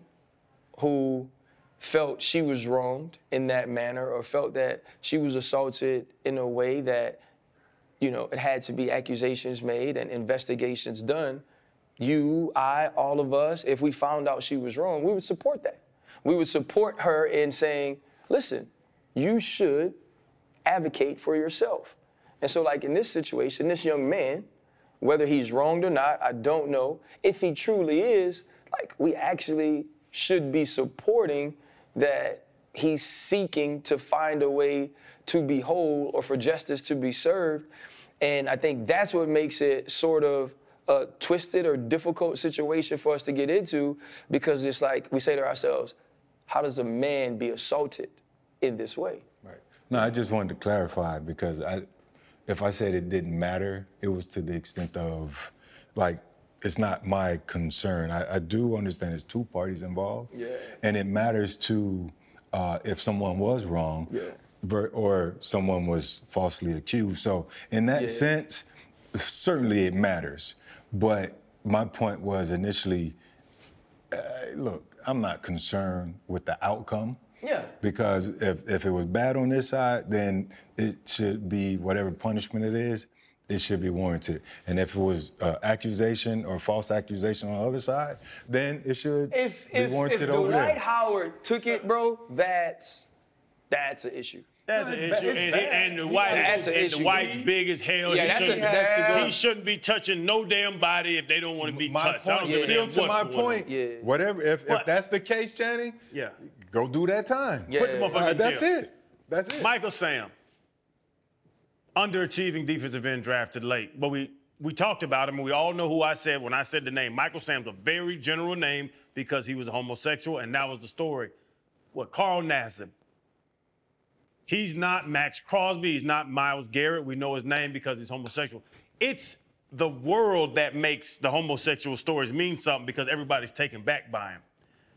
[SPEAKER 1] who felt she was wronged in that manner or felt that she was assaulted in a way that, you know, it had to be accusations made and investigations done, you, I, all of us, if we found out she was wrong, we would support that. We would support her in saying, listen, you should advocate for yourself. And so like in this situation, this young man, whether he's wronged or not, I don't know. If he truly is, like we actually should be supporting that he's seeking to find a way to be whole or for justice to be served. And I think that's what makes it sort of a twisted or difficult situation for us to get into, because it's like we say to ourselves, how does a man be assaulted in this way?
[SPEAKER 2] Right. No, I just wanted to clarify, because I, if I said it didn't matter, it was to the extent of, like, it's not my concern. I, I do understand there's two parties involved.
[SPEAKER 1] Yeah.
[SPEAKER 2] And it matters to, uh, if someone was wrong,
[SPEAKER 1] yeah.
[SPEAKER 2] ver- or someone was falsely accused. So in that
[SPEAKER 1] yeah.
[SPEAKER 2] sense, certainly it matters. But my point was initially, uh, look, I'm not concerned with the outcome.
[SPEAKER 1] Yeah.
[SPEAKER 2] Because if, if it was bad on this side, then it should be whatever punishment it is, it should be warranted. And if it was uh, accusation or false accusation on the other side, then it should
[SPEAKER 1] if,
[SPEAKER 2] be
[SPEAKER 1] if,
[SPEAKER 2] warranted
[SPEAKER 1] if
[SPEAKER 2] over
[SPEAKER 1] Dwight
[SPEAKER 2] there.
[SPEAKER 1] Howard took it, bro, that's that's an issue.
[SPEAKER 3] That's
[SPEAKER 2] No,
[SPEAKER 3] an
[SPEAKER 2] it's
[SPEAKER 3] issue.
[SPEAKER 2] ba-
[SPEAKER 3] And,
[SPEAKER 2] it's bad.
[SPEAKER 3] and the white,
[SPEAKER 1] That's an
[SPEAKER 3] and
[SPEAKER 1] issue.
[SPEAKER 3] the white's
[SPEAKER 1] He-
[SPEAKER 3] big as hell.
[SPEAKER 1] Yeah,
[SPEAKER 3] he,
[SPEAKER 1] that's a-
[SPEAKER 3] shouldn't,
[SPEAKER 1] that's the-
[SPEAKER 3] he shouldn't be touching no damn body if they don't want to be
[SPEAKER 2] My
[SPEAKER 3] touched. I
[SPEAKER 2] point,
[SPEAKER 3] don't give a
[SPEAKER 2] still
[SPEAKER 3] damn
[SPEAKER 2] to
[SPEAKER 3] what's
[SPEAKER 2] my
[SPEAKER 3] going on.
[SPEAKER 2] point,
[SPEAKER 1] Yeah.
[SPEAKER 2] whatever, if,
[SPEAKER 3] What?
[SPEAKER 2] if that's the case, Channing,
[SPEAKER 3] Yeah.
[SPEAKER 2] go do that time.
[SPEAKER 1] Yeah.
[SPEAKER 3] Put the motherfucker
[SPEAKER 2] Uh,
[SPEAKER 3] in
[SPEAKER 2] that's
[SPEAKER 3] jail.
[SPEAKER 2] it. That's it.
[SPEAKER 3] Michael Sam, underachieving defensive end drafted late. But we, we talked about him, and we all know who I said when I said the name. Michael Sam's a very general name because he was a homosexual, and that was the story. What, Carl Nassib. He's not Max Crosby. He's not Myles Garrett. We know his name because he's homosexual. It's the world that makes the homosexual stories mean something because everybody's taken back by him.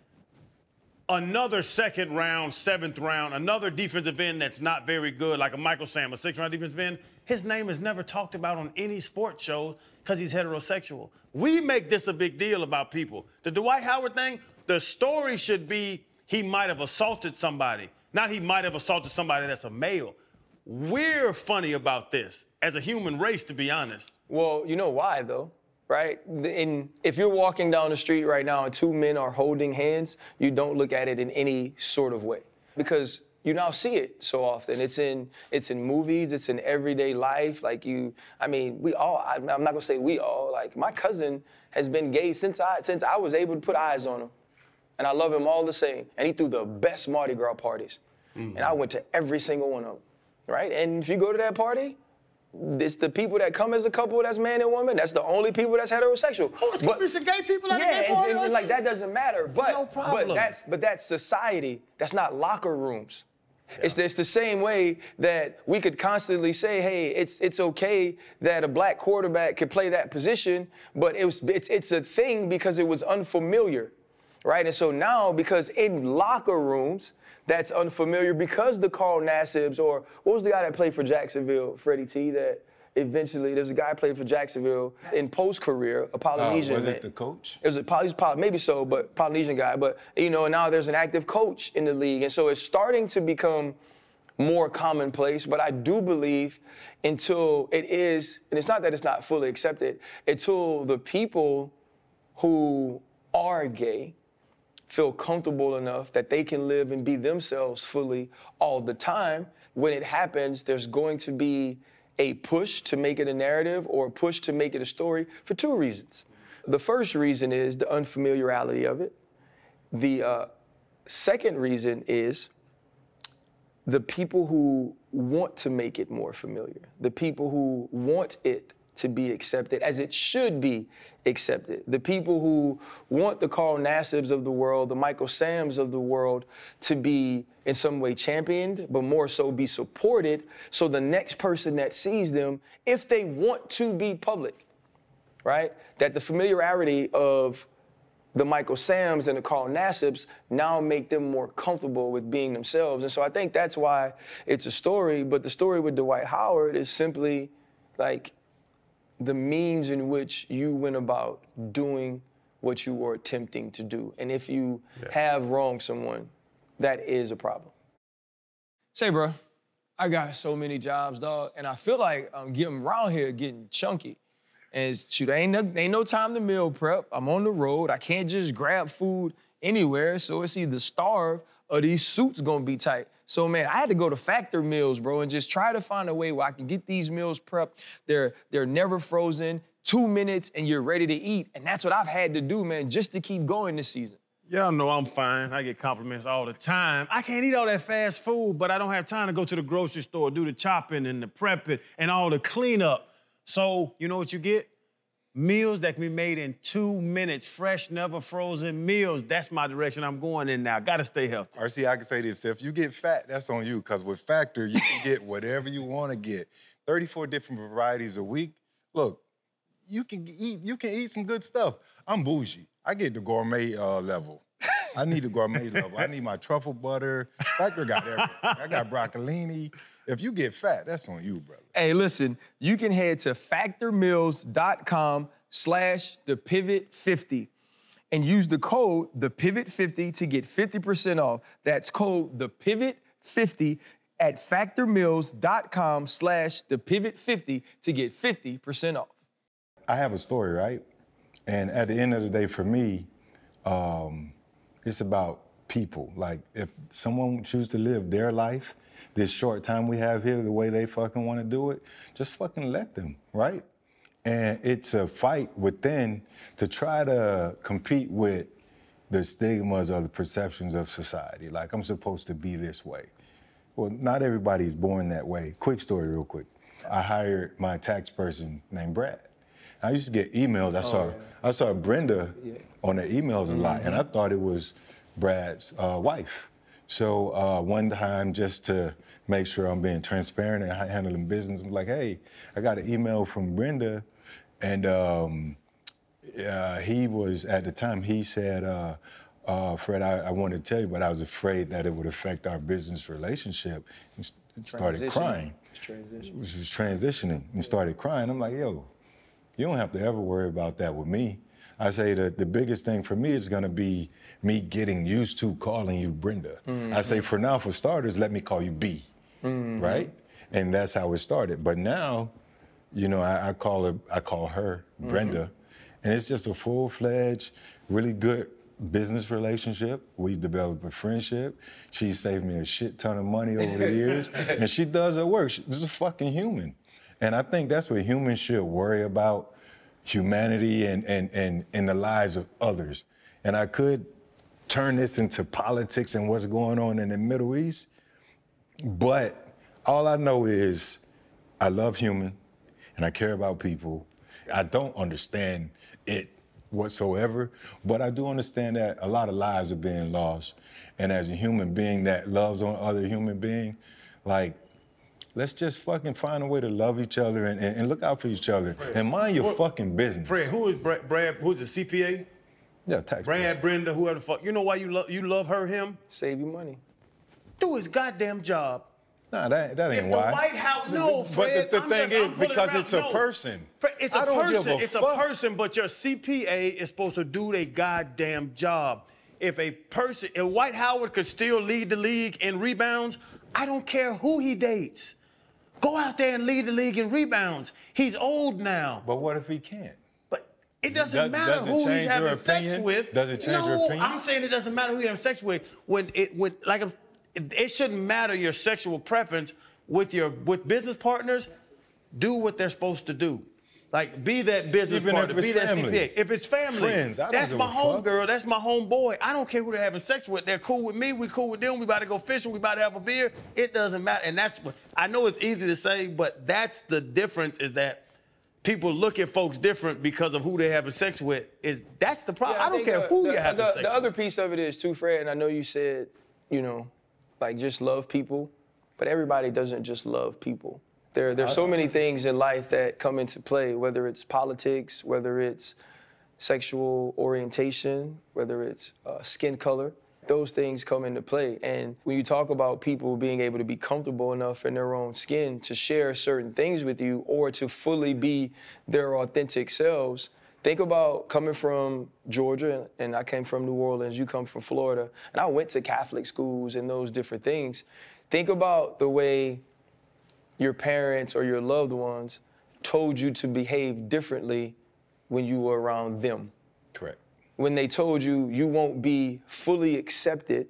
[SPEAKER 3] Another second round, seventh round, another defensive end that's not very good, like a Michael Sam, a sixth round defensive end, his name is never talked about on any sports show because he's heterosexual. We make this a big deal about people. The Dwight Howard thing, the story should be he might have assaulted somebody. Not he might have assaulted somebody that's a male. We're funny about this as a human race, to be honest.
[SPEAKER 1] Well, you know why, though, right? In, if you're walking down the street right now and two men are holding hands, you don't look at it in any sort of way because you now see it so often. It's in it's in movies, it's in everyday life. Like you, I mean, we all, I'm not gonna say we all, like my cousin has been gay since I since I was able to put eyes on him. And I love him all the same. And he threw the best Mardi Gras parties. Mm-hmm. And I went to every single one of them, right? And if you go to that party, it's the people that come as a couple that's man and woman. That's the only people that's heterosexual.
[SPEAKER 5] Oh, it's gonna be some gay people at
[SPEAKER 1] yeah,
[SPEAKER 5] that
[SPEAKER 1] and,
[SPEAKER 5] party.
[SPEAKER 1] and, and like that doesn't matter. But,
[SPEAKER 5] no problem.
[SPEAKER 1] but that's but that's society. That's not locker rooms. Yeah. It's, it's the same way that we could constantly say, hey, it's it's okay that a black quarterback could play that position, but it was it's, it's a thing because it was unfamiliar, right? And so now, because in locker rooms, that's unfamiliar because the Carl Nassibs, or what was the guy that played for Jacksonville, Freddie T, that eventually, there's a guy who played for Jacksonville in post-career, a Polynesian.
[SPEAKER 2] Uh, was
[SPEAKER 1] man.
[SPEAKER 2] it the coach?
[SPEAKER 1] It was a Poly, maybe so, but Polynesian guy. But, you know, now there's an active coach in the league. And so it's starting to become more commonplace. But I do believe until it is, and it's not that it's not fully accepted, until the people who are gay feel comfortable enough that they can live and be themselves fully all the time, when it happens, there's going to be a push to make it a narrative or a push to make it a story for two reasons. The first reason is the unfamiliarity of it. The uh, second reason is the people who want to make it more familiar, the people who want it to be accepted as it should be accepted, the people who want the Carl Nassibs of the world, the Michael Sams of the world to be in some way championed, but more so be supported, so the next person that sees them, if they want to be public, right, that the familiarity of the Michael Sams and the Carl Nassibs now make them more comfortable with being themselves. And so I think that's why it's a story, but the story with Dwight Howard is simply like the means in which you went about doing what you were attempting to do. And if you yeah. have wronged someone, that is a problem. Say, bro, I got so many jobs, dog, and I feel like I'm getting around here getting chunky. And shoot, ain't no, ain't no time to meal prep. I'm on the road. I can't just grab food anywhere, so it's either starve or these suits gonna be tight. So, man, I had to go to Factor Meals, bro, and just try to find a way where I can get these meals prepped. They're, they're never frozen, two minutes, and you're ready to eat. And that's what I've had to do, man, just to keep going this season.
[SPEAKER 3] Y'all know I'm fine. I get compliments all the time. I can't eat all that fast food, but I don't have time to go to the grocery store, do the chopping and the prepping and all the cleanup. So, you know what you get? Meals that can be made in two minutes, fresh, never frozen meals. That's my direction I'm going in now. Gotta stay healthy.
[SPEAKER 2] R C, I can say this, if you get fat, that's on you, because with Factor, you can get whatever you want to get. thirty-four different varieties a week. Look, you can eat, you can eat some good stuff. I'm bougie. I get the gourmet uh, level. I need the gourmet level. I need my truffle butter. Factor got everything. I got broccolini. If you get fat, that's on you, brother.
[SPEAKER 1] Hey, listen, you can head to factormeals.com slash the pivot 50 and use the code the pivot fifty to get fifty percent off. That's code the pivot fifty at factormeals.com slash the pivot 50 to get fifty percent off.
[SPEAKER 2] I have a story, right? And at the end of the day, for me, um, it's about people. Like, if someone chooses to live their life, this short time we have here, the way they fucking want to do it, just fucking let them, right? And it's a fight within to try to compete with the stigmas or the perceptions of society. Like, I'm supposed to be this way. Well, not everybody's born that way. Quick story, real quick. I hired my tax person named Brad. I used to get emails. I saw oh, yeah. I saw Brenda yeah. on the emails a lot, mm-hmm. and I thought it was Brad's uh, wife. So uh, one time, just to make sure I'm being transparent and handling business, I'm like, hey, I got an email from Brenda, and um, uh, he was, at the time, he said, uh, uh, Fred, I, I wanted to tell you, but I was afraid that it would affect our business relationship. He started crying.
[SPEAKER 1] It's transitioning.
[SPEAKER 2] He was transitioning and started crying. I'm like, yo, you don't have to ever worry about that with me. I say that the biggest thing for me is gonna be me getting used to calling you Brenda. Mm-hmm. I say, for now, for starters, let me call you B, mm-hmm. right? And that's how it started. But now, you know, I, I call her, I call her mm-hmm. Brenda, and it's just a full-fledged, really good business relationship. We developed a friendship. She saved me a shit ton of money over the years, and she does her work. She's a fucking human. And I think that's what humans should worry about, humanity and, and, and, and the lives of others. And I could turn this into politics and what's going on in the Middle East, but all I know is I love human and I care about people. I don't understand it whatsoever. But I do understand that a lot of lives are being lost. And as a human being that loves on other human being, like, let's just fucking find a way to love each other and, and, and look out for each other. Fred, and mind your what, fucking business.
[SPEAKER 3] Fred, who is Brad, Brad who's the C P A?
[SPEAKER 2] Yeah, tax
[SPEAKER 3] Brad,
[SPEAKER 2] person.
[SPEAKER 3] Brenda, whoever the fuck. You know why you love you love her, him?
[SPEAKER 1] Save you money.
[SPEAKER 3] Do his goddamn job.
[SPEAKER 2] Nah, that, that ain't
[SPEAKER 3] if
[SPEAKER 2] why.
[SPEAKER 3] The White House, no, Fred.
[SPEAKER 2] But the, the thing
[SPEAKER 3] just,
[SPEAKER 2] is, because it's a
[SPEAKER 3] no.
[SPEAKER 2] person.
[SPEAKER 3] Fred, it's a
[SPEAKER 2] I don't
[SPEAKER 3] person.
[SPEAKER 2] give a
[SPEAKER 3] it's
[SPEAKER 2] fuck.
[SPEAKER 3] a person, but your C P A is supposed to do their goddamn job. If a person, if Dwight Howard could still lead the league in rebounds, I don't care who he dates. Go out there and lead the league in rebounds. He's old now.
[SPEAKER 2] But what if he can't?
[SPEAKER 3] But it doesn't
[SPEAKER 2] does,
[SPEAKER 3] matter
[SPEAKER 2] does it
[SPEAKER 3] who he's having
[SPEAKER 2] opinion?
[SPEAKER 3] sex with.
[SPEAKER 2] Does it change
[SPEAKER 3] no,
[SPEAKER 2] your opinion?
[SPEAKER 3] I'm saying it doesn't matter who he's having sex with. When it, when like, if, it, it shouldn't matter your sexual preference with your with business partners. Do what they're supposed to do. Like, be that business
[SPEAKER 2] Even
[SPEAKER 3] partner,
[SPEAKER 2] if it's
[SPEAKER 3] be that
[SPEAKER 2] family.
[SPEAKER 3] C P A. If it's family,
[SPEAKER 2] Friends, I don't
[SPEAKER 3] that's
[SPEAKER 2] give
[SPEAKER 3] my
[SPEAKER 2] a fuck.
[SPEAKER 3] homegirl, that's my homeboy. I don't care who they're having sex with. They're cool with me, we cool with them, we about to go fishing, we about to have a beer. It doesn't matter. And that's what, I know it's easy to say, but that's the difference is that people look at folks different because of who they're having sex with. Is That's the problem.
[SPEAKER 1] Yeah, I
[SPEAKER 3] I, don't
[SPEAKER 1] think
[SPEAKER 3] care
[SPEAKER 1] the,
[SPEAKER 3] who
[SPEAKER 1] the,
[SPEAKER 3] you're having
[SPEAKER 1] the,
[SPEAKER 3] sex
[SPEAKER 1] the
[SPEAKER 3] with.
[SPEAKER 1] The other piece of it is too, Fred, and I know you said, you know, like just love people, but everybody doesn't just love people. There, there's so many things in life that come into play, whether it's politics, whether it's sexual orientation, whether it's uh, skin color. Those things come into play. And when you talk about people being able to be comfortable enough in their own skin to share certain things with you or to fully be their authentic selves, think about coming from Georgia, and I came from New Orleans, you come from Florida, and I went to Catholic schools and those different things. Think about the way your parents or your loved ones told you to behave differently when you were around them.
[SPEAKER 2] Correct.
[SPEAKER 1] When they told you you won't be fully accepted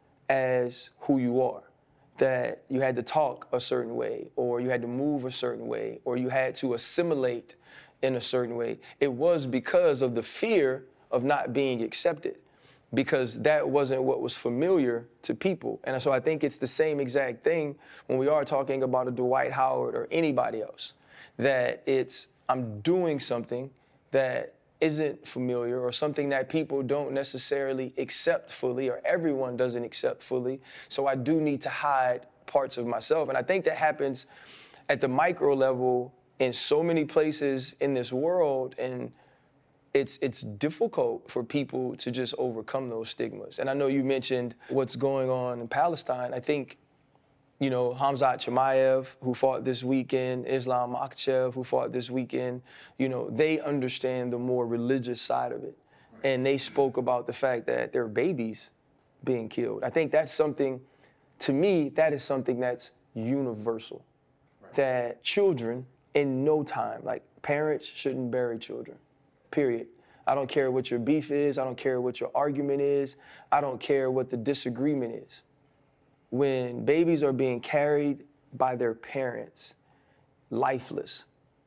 [SPEAKER 1] as who you are, that you had to talk a certain way, or you had to move a certain way, or you had to assimilate in a certain way. It was because of the fear of not being accepted, because that wasn't what was familiar to people. And so I think it's the same exact thing when we are talking about a Dwight Howard or anybody else, that it's, I'm doing something that isn't familiar or something that people don't necessarily accept fully or everyone doesn't accept fully. So I do need to hide parts of myself. And I think that happens at the micro level in so many places in this world, and it's it's difficult for people to just overcome those stigmas. And I know you mentioned what's going on in Palestine. I think, you know, Hamzat Chimaev, who fought this weekend, Islam Makhachev, who fought this weekend, you know, they understand the more religious side of it. Right. And they spoke about the fact that there are babies being killed. I think that's something, to me, that is something that's universal. Right. That children, in no time, like parents shouldn't bury children. Period. I don't care what your beef is. I don't care what your argument is. I don't care what the disagreement is. When babies are being carried by their parents, lifeless,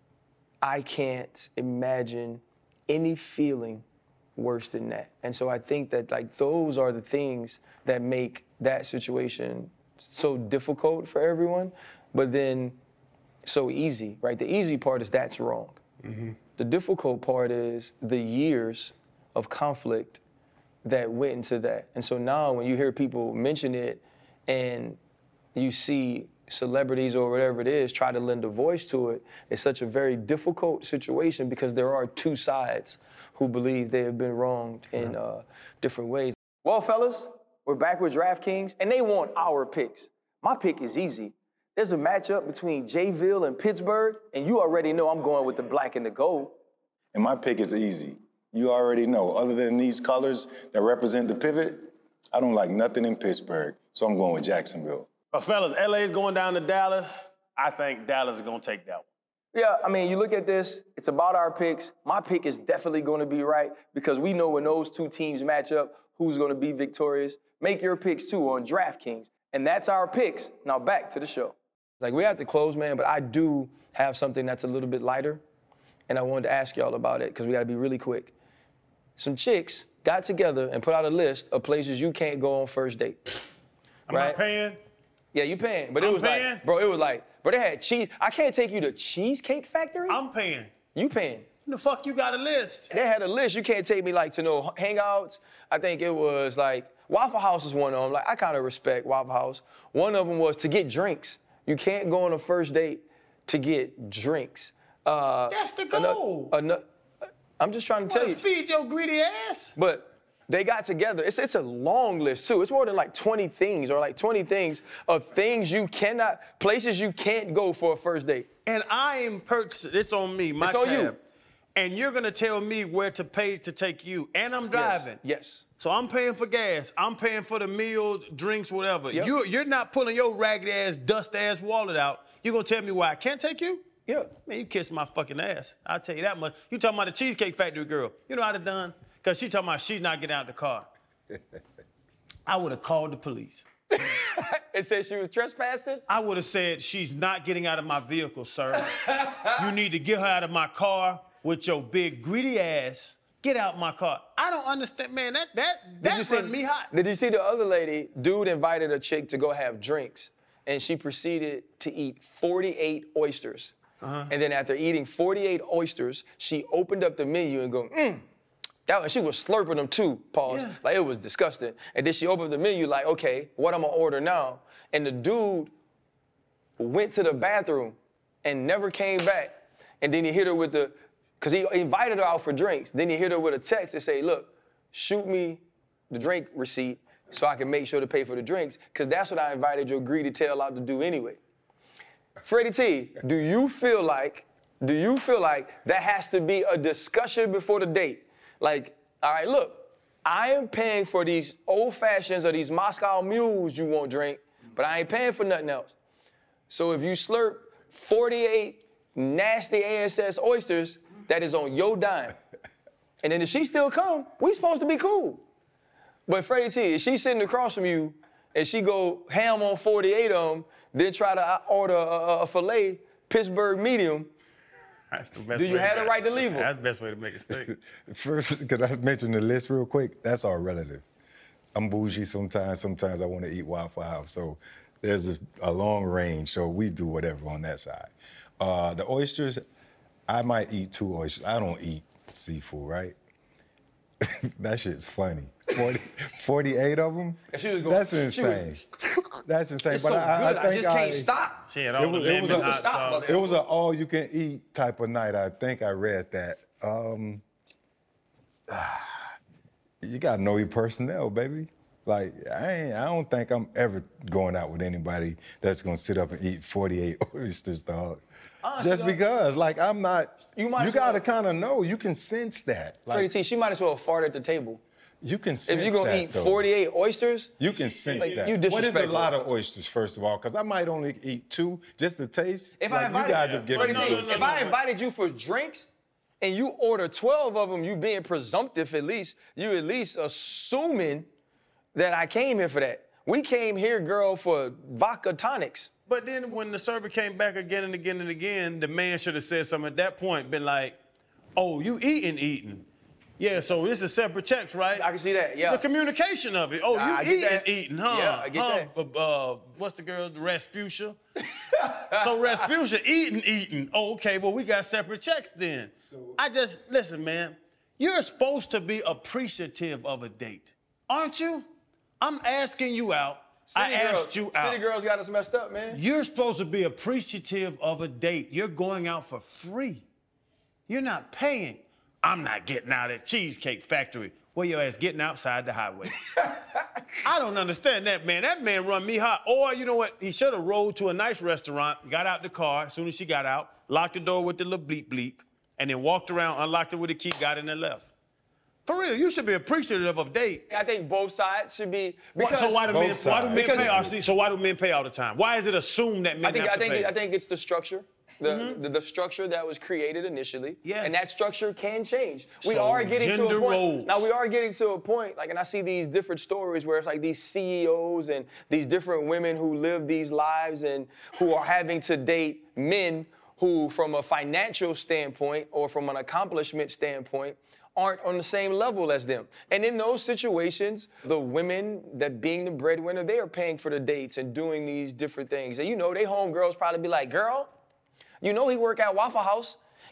[SPEAKER 1] I can't imagine any feeling worse than that. And so I think that like those are the things that make that situation so difficult for everyone, but then so easy, right? The easy part is that's wrong. Mm-hmm. The difficult part is the years of conflict that went into that. And so now when you hear people mention it and you see celebrities or whatever it is try to lend a voice to it, it's such a very difficult situation because there are two sides who believe they have been wronged in uh, different ways. Well, fellas, we're back with DraftKings, and they want our picks. My pick is easy. There's a matchup between Jayville and Pittsburgh, and you already know I'm going with the black and the gold.
[SPEAKER 2] And my pick is easy. You already know, other than these colors that represent the pivot, I don't like nothing in Pittsburgh, so I'm going with Jacksonville.
[SPEAKER 3] But fellas, L A's going down to Dallas. I think Dallas is going to take that one.
[SPEAKER 1] Yeah, I mean, you look at this, it's about our picks. My pick is definitely going to be right because we know when those two teams match up, who's going to be victorious. Make your picks, too, on DraftKings. And that's our picks. Now back to the show. Like, we have to close, man, but I do have something that's a little bit lighter, and I wanted to ask y'all about it because we got to be really quick. Some chicks got together and put out a list of places you can't go on first date.
[SPEAKER 3] I'm
[SPEAKER 1] right?
[SPEAKER 3] not paying.
[SPEAKER 1] Yeah, you paying, but it
[SPEAKER 3] I'm
[SPEAKER 1] was
[SPEAKER 3] paying.
[SPEAKER 1] like, bro, it was like, bro, they had cheese. I can't take you to Cheesecake Factory?
[SPEAKER 3] I'm paying.
[SPEAKER 1] You paying.
[SPEAKER 3] The fuck you got a list?
[SPEAKER 1] They had a list. You can't take me like to no hangouts. I think it was like Waffle House is one of them. Like I kind of respect Waffle House. One of them was to get drinks. You can't go on a first date to get drinks. Uh,
[SPEAKER 3] That's the goal.
[SPEAKER 1] Ano- ano- I'm just trying to tell you.
[SPEAKER 3] Feed your greedy ass.
[SPEAKER 1] But they got together. It's it's a long list too. It's more than like twenty things or like twenty things of things you cannot, places you can't go for a first date.
[SPEAKER 3] And I am purchasing. It's on me. My
[SPEAKER 1] It's on
[SPEAKER 3] tab.
[SPEAKER 1] you.
[SPEAKER 3] And you're gonna tell me where to pay to take you. And I'm driving.
[SPEAKER 1] Yes.
[SPEAKER 3] So I'm paying for gas. I'm paying for the meals, drinks, whatever.
[SPEAKER 1] Yep.
[SPEAKER 3] You, you're not pulling your ragged ass, dust ass wallet out. You're gonna tell me why I can't take you?
[SPEAKER 1] Yeah.
[SPEAKER 3] Man, you kiss my fucking ass. I'll tell you that much. You talking about the Cheesecake Factory girl. You know how I'd done? Because she talking about she's not getting out the car. I would have called the police.
[SPEAKER 1] It said she was trespassing?
[SPEAKER 3] I would have said, she's not getting out of my vehicle, sir. You need to get her out of my car with your big greedy ass. Get out my car. I don't understand, man. That that
[SPEAKER 1] Did you
[SPEAKER 3] that
[SPEAKER 1] see
[SPEAKER 3] run me hot.
[SPEAKER 1] Did you see the other lady? Dude invited a chick to go have drinks, and she proceeded to eat forty-eight oysters. Uh-huh. And then after eating forty-eight oysters, she opened up the menu and go, mmm. That she was slurping them too, pause.
[SPEAKER 3] Yeah.
[SPEAKER 1] Like it was disgusting. And then she opened the menu like, okay, what I'm gonna order now? And the dude went to the bathroom and never came back. And then he hit her with the, cause he invited her out for drinks. Then he hit her with a text and say, look, shoot me the drink receipt so I can make sure to pay for the drinks, cause that's what I invited your greedy tail out to do anyway. Freddie T, do you feel like, do you feel like that has to be a discussion before the date? Like, all right, look, I am paying for these old fashions or these Moscow mules you won't drink, but I ain't paying for nothing else. So if you slurp forty-eight nasty A S S oysters, that is on your dime. And then if she still come, we supposed to be cool. But Freddie T, if she's sitting across from you and she go ham on forty-eight of them, then try to order a, a, a filet, Pittsburgh medium,
[SPEAKER 3] That's the best
[SPEAKER 1] do you
[SPEAKER 3] way
[SPEAKER 1] have
[SPEAKER 3] to-
[SPEAKER 1] the right to leave her?
[SPEAKER 3] That's the best way to make a steak.
[SPEAKER 2] First, could I mention the list real quick? That's all relative. I'm bougie sometimes. Sometimes I want to eat Waffle House. So there's a, a long range. So we do whatever on that side. Uh, the oysters, I might eat two oysters. I don't eat seafood, right? That shit's funny. forty, forty-eight of them?
[SPEAKER 1] And she was going-
[SPEAKER 2] That's
[SPEAKER 1] she was-
[SPEAKER 2] insane. That's insane.
[SPEAKER 1] It's
[SPEAKER 2] but
[SPEAKER 1] so
[SPEAKER 2] I,
[SPEAKER 1] good,
[SPEAKER 2] I,
[SPEAKER 1] I,
[SPEAKER 2] think
[SPEAKER 1] just can't stop.
[SPEAKER 3] She had all
[SPEAKER 2] It was-
[SPEAKER 3] the
[SPEAKER 2] it was
[SPEAKER 3] lemon
[SPEAKER 2] a-
[SPEAKER 3] hot
[SPEAKER 1] Stop,
[SPEAKER 3] sauce.
[SPEAKER 1] brother.
[SPEAKER 2] It was an all-you-can-eat type of night. I think I read that. Um, you gotta know your personnel, baby. Like I ain't, I don't think I'm ever going out with anybody that's gonna sit up and eat forty-eight oysters, dog.
[SPEAKER 1] Honestly,
[SPEAKER 2] Just
[SPEAKER 1] though,
[SPEAKER 2] because, like I'm not.
[SPEAKER 1] You
[SPEAKER 2] You,
[SPEAKER 1] might as
[SPEAKER 2] gotta
[SPEAKER 1] well-
[SPEAKER 2] kind of know. You can sense that.
[SPEAKER 1] Freddie
[SPEAKER 2] Like
[SPEAKER 1] T, she might as well fart at the table.
[SPEAKER 2] you can sense
[SPEAKER 1] If you're gonna
[SPEAKER 2] that,
[SPEAKER 1] eat
[SPEAKER 2] though.
[SPEAKER 1] forty-eight oysters,
[SPEAKER 2] You can sense
[SPEAKER 1] Like,
[SPEAKER 2] that.
[SPEAKER 1] you
[SPEAKER 2] What is a
[SPEAKER 1] disrespectful.
[SPEAKER 2] lot of oysters, first of all? Because I might only eat two just to taste.
[SPEAKER 1] if
[SPEAKER 2] like
[SPEAKER 1] I invited
[SPEAKER 2] you guys have given
[SPEAKER 1] Freddie
[SPEAKER 2] me
[SPEAKER 1] T,
[SPEAKER 2] those.
[SPEAKER 1] if I invited you for drinks and you order twelve of them, you being presumptive at least, you at least assuming that I came here for that. We came here, girl, for vodka tonics.
[SPEAKER 3] But then when the server came back again and again and again, the man should have said something at that point, been like, oh, you eating, eating. Yeah, so this is separate checks, right?
[SPEAKER 1] I can see that, yeah.
[SPEAKER 3] The communication of it. Oh,
[SPEAKER 1] I-
[SPEAKER 3] you
[SPEAKER 1] I get
[SPEAKER 3] eating,
[SPEAKER 1] that.
[SPEAKER 3] eating, huh?
[SPEAKER 1] Yeah, I get
[SPEAKER 3] huh?
[SPEAKER 1] that.
[SPEAKER 3] Uh, uh, what's the girl, Rasputia? So Rasputia eating, eating. Oh, okay, well, we got separate checks then. I just, listen, man, you're supposed to be appreciative of a date, aren't you? I'm asking you out. I
[SPEAKER 1] City girls-
[SPEAKER 3] asked you out.
[SPEAKER 1] City girls got us messed up, man.
[SPEAKER 3] You're supposed to be appreciative of a date. You're going out for free. You're not paying. I'm not getting out at Cheesecake Factory. Where your ass getting outside the highway? I don't understand that, man. That man run me hot. Or, you know what? He should have rolled to a nice restaurant, got out the car as soon as she got out, locked the door with the little bleep bleep, and then walked around, unlocked it with a key, got in and left. For real, you should be appreciative of a date.
[SPEAKER 1] I think both sides should be
[SPEAKER 3] Why-
[SPEAKER 1] because
[SPEAKER 3] so why do men?
[SPEAKER 2] Both
[SPEAKER 3] Why do men
[SPEAKER 1] sides.
[SPEAKER 3] pay? all- see, So why do men pay all the time? Why is it assumed that men
[SPEAKER 1] I think
[SPEAKER 3] have
[SPEAKER 1] I
[SPEAKER 3] to
[SPEAKER 1] think
[SPEAKER 3] pay?
[SPEAKER 1] it, I think it's the structure. The, the the structure that was created initially.
[SPEAKER 3] Yes.
[SPEAKER 1] And that structure can change. We
[SPEAKER 3] So,
[SPEAKER 1] are getting to
[SPEAKER 3] gender
[SPEAKER 1] a point.
[SPEAKER 3] roles.
[SPEAKER 1] Now we are getting to a point, like, and I see these different stories where it's like these C E Os and these different women who live these lives and who are having to date men who, from a financial standpoint or from an accomplishment standpoint, aren't on the same level as them. And in those situations, the women that being the breadwinner, they are paying for the dates and doing these different things. And you know, they homegirls probably be like, girl, you know he work at Waffle House.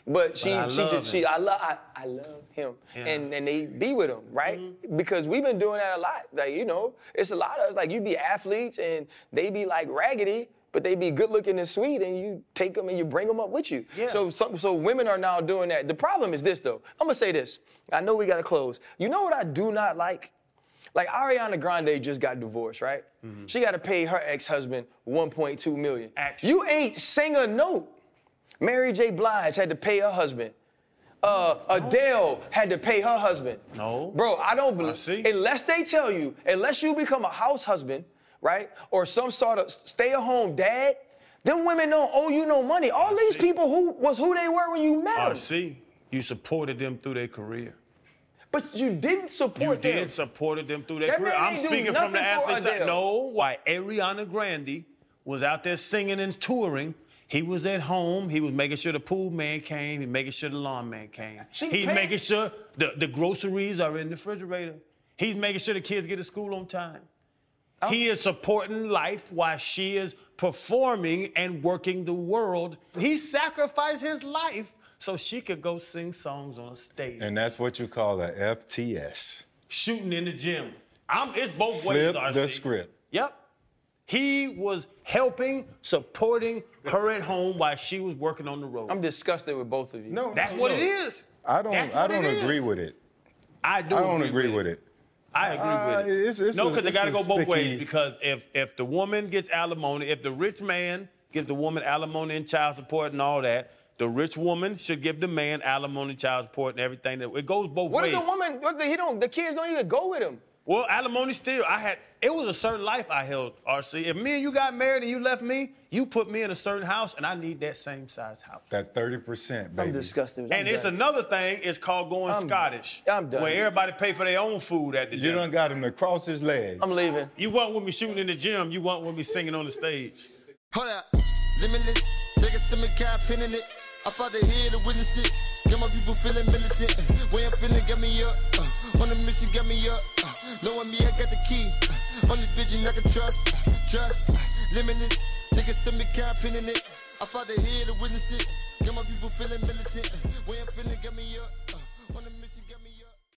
[SPEAKER 1] But she,
[SPEAKER 3] But I
[SPEAKER 1] she,
[SPEAKER 3] love
[SPEAKER 1] just, she,
[SPEAKER 3] him.
[SPEAKER 1] I love, I, I love him,
[SPEAKER 3] Yeah.
[SPEAKER 1] and and they be with him, right?
[SPEAKER 3] Mm-hmm.
[SPEAKER 1] Because we've been doing that a lot. Like you know, it's a lot of us. Like you be athletes, and they be like raggedy, but they be good looking and sweet, and you take them and you bring them up with you.
[SPEAKER 3] Yeah.
[SPEAKER 1] So, so, so women are now doing that. The problem is this though. I'm gonna say this. I know we gotta close. You know what I do not like? Like Ariana Grande just got divorced, right?
[SPEAKER 3] Mm-hmm.
[SPEAKER 1] She got to pay her ex-husband one point two million.
[SPEAKER 3] Action.
[SPEAKER 1] You ain't sing a note. Mary J. Blige had to pay her husband. Uh, Adele had to pay her husband.
[SPEAKER 3] No.
[SPEAKER 1] Bro, I don't
[SPEAKER 3] I
[SPEAKER 1] believe.
[SPEAKER 3] see.
[SPEAKER 1] Unless they tell you, unless you become a house husband, right, or some sort of stay-at-home dad, them women don't owe you no money. All
[SPEAKER 3] I
[SPEAKER 1] these
[SPEAKER 3] see.
[SPEAKER 1] people who was who they were when you met
[SPEAKER 3] I
[SPEAKER 1] them.
[SPEAKER 3] see. You supported them through their career.
[SPEAKER 1] But you didn't
[SPEAKER 3] You
[SPEAKER 1] support them.
[SPEAKER 3] did supported them through their
[SPEAKER 1] That
[SPEAKER 3] career.
[SPEAKER 1] man
[SPEAKER 3] I'm
[SPEAKER 1] ain't do
[SPEAKER 3] speaking from the
[SPEAKER 1] nothing for
[SPEAKER 3] athlete side.
[SPEAKER 1] Adele.
[SPEAKER 3] No, why Ariana Grande was out there singing and touring. He was at home. He was making sure the pool man came. He making sure the lawn man came.
[SPEAKER 1] She
[SPEAKER 3] He's
[SPEAKER 1] paid-
[SPEAKER 3] making sure the, the groceries are in the refrigerator. He's making sure the kids get to school on time.
[SPEAKER 1] Oh.
[SPEAKER 3] He is supporting life while she is performing and working the world. He sacrificed his life so she could go sing songs on stage.
[SPEAKER 2] And that's what you call a F T S.
[SPEAKER 3] Shooting in the gym. I'm, it's both ways,
[SPEAKER 2] Flip
[SPEAKER 3] R
[SPEAKER 2] the
[SPEAKER 3] C.
[SPEAKER 2] script.
[SPEAKER 3] Yep. He was helping, supporting her at home while she was working on the road.
[SPEAKER 1] I'm disgusted with both of you.
[SPEAKER 2] No,
[SPEAKER 3] That's
[SPEAKER 2] no,
[SPEAKER 3] what
[SPEAKER 2] no.
[SPEAKER 3] it is.
[SPEAKER 2] I don't.
[SPEAKER 3] That's
[SPEAKER 2] I
[SPEAKER 3] what
[SPEAKER 2] don't
[SPEAKER 3] it
[SPEAKER 2] agree
[SPEAKER 3] is.
[SPEAKER 2] with it.
[SPEAKER 3] I do
[SPEAKER 2] I don't
[SPEAKER 3] agree,
[SPEAKER 2] agree with it.
[SPEAKER 3] I agree
[SPEAKER 2] Uh,
[SPEAKER 3] with it.
[SPEAKER 2] it's- it's
[SPEAKER 3] no,
[SPEAKER 2] a-
[SPEAKER 3] because it
[SPEAKER 2] it's
[SPEAKER 3] got to
[SPEAKER 2] a
[SPEAKER 3] go both ways.
[SPEAKER 2] sticky-
[SPEAKER 3] Because if if the woman gets alimony, if the rich man gives the woman alimony and child support and all that, the rich woman should give the man alimony, child support, and everything. That it goes both
[SPEAKER 1] What
[SPEAKER 3] ways.
[SPEAKER 1] if the woman? What if he don't? The kids don't even go with him.
[SPEAKER 3] Well, alimony still, I had, it was a certain life I held, R C. If me and you got married and you left me, you put me in a certain house and I need that same size house.
[SPEAKER 2] That thirty percent, baby.
[SPEAKER 1] I'm disgusted. I'm
[SPEAKER 3] And it's
[SPEAKER 1] done.
[SPEAKER 3] another thing, it's called going
[SPEAKER 1] I'm-
[SPEAKER 3] Scottish.
[SPEAKER 1] I'm done.
[SPEAKER 3] Where everybody pay for their own food at the
[SPEAKER 2] You
[SPEAKER 3] gym.
[SPEAKER 2] done got him to cross his legs.
[SPEAKER 1] I'm leaving.
[SPEAKER 3] You want with me shooting in the gym, you want with me singing on the stage.
[SPEAKER 4] Hold up, limitless. Niggas to me, got pinning it. I fought the head to witness it. Got my people feeling militant. Way I'm feeling, got me up. Uh, on the mission, got me up. Uh, knowing me, I got the key. Uh, only vision I can trust. Uh, trust. Uh, limitless. Niggas to me, got pinning it. I fought the head to witness it. Got my people feeling militant. Way I'm feeling, got me up.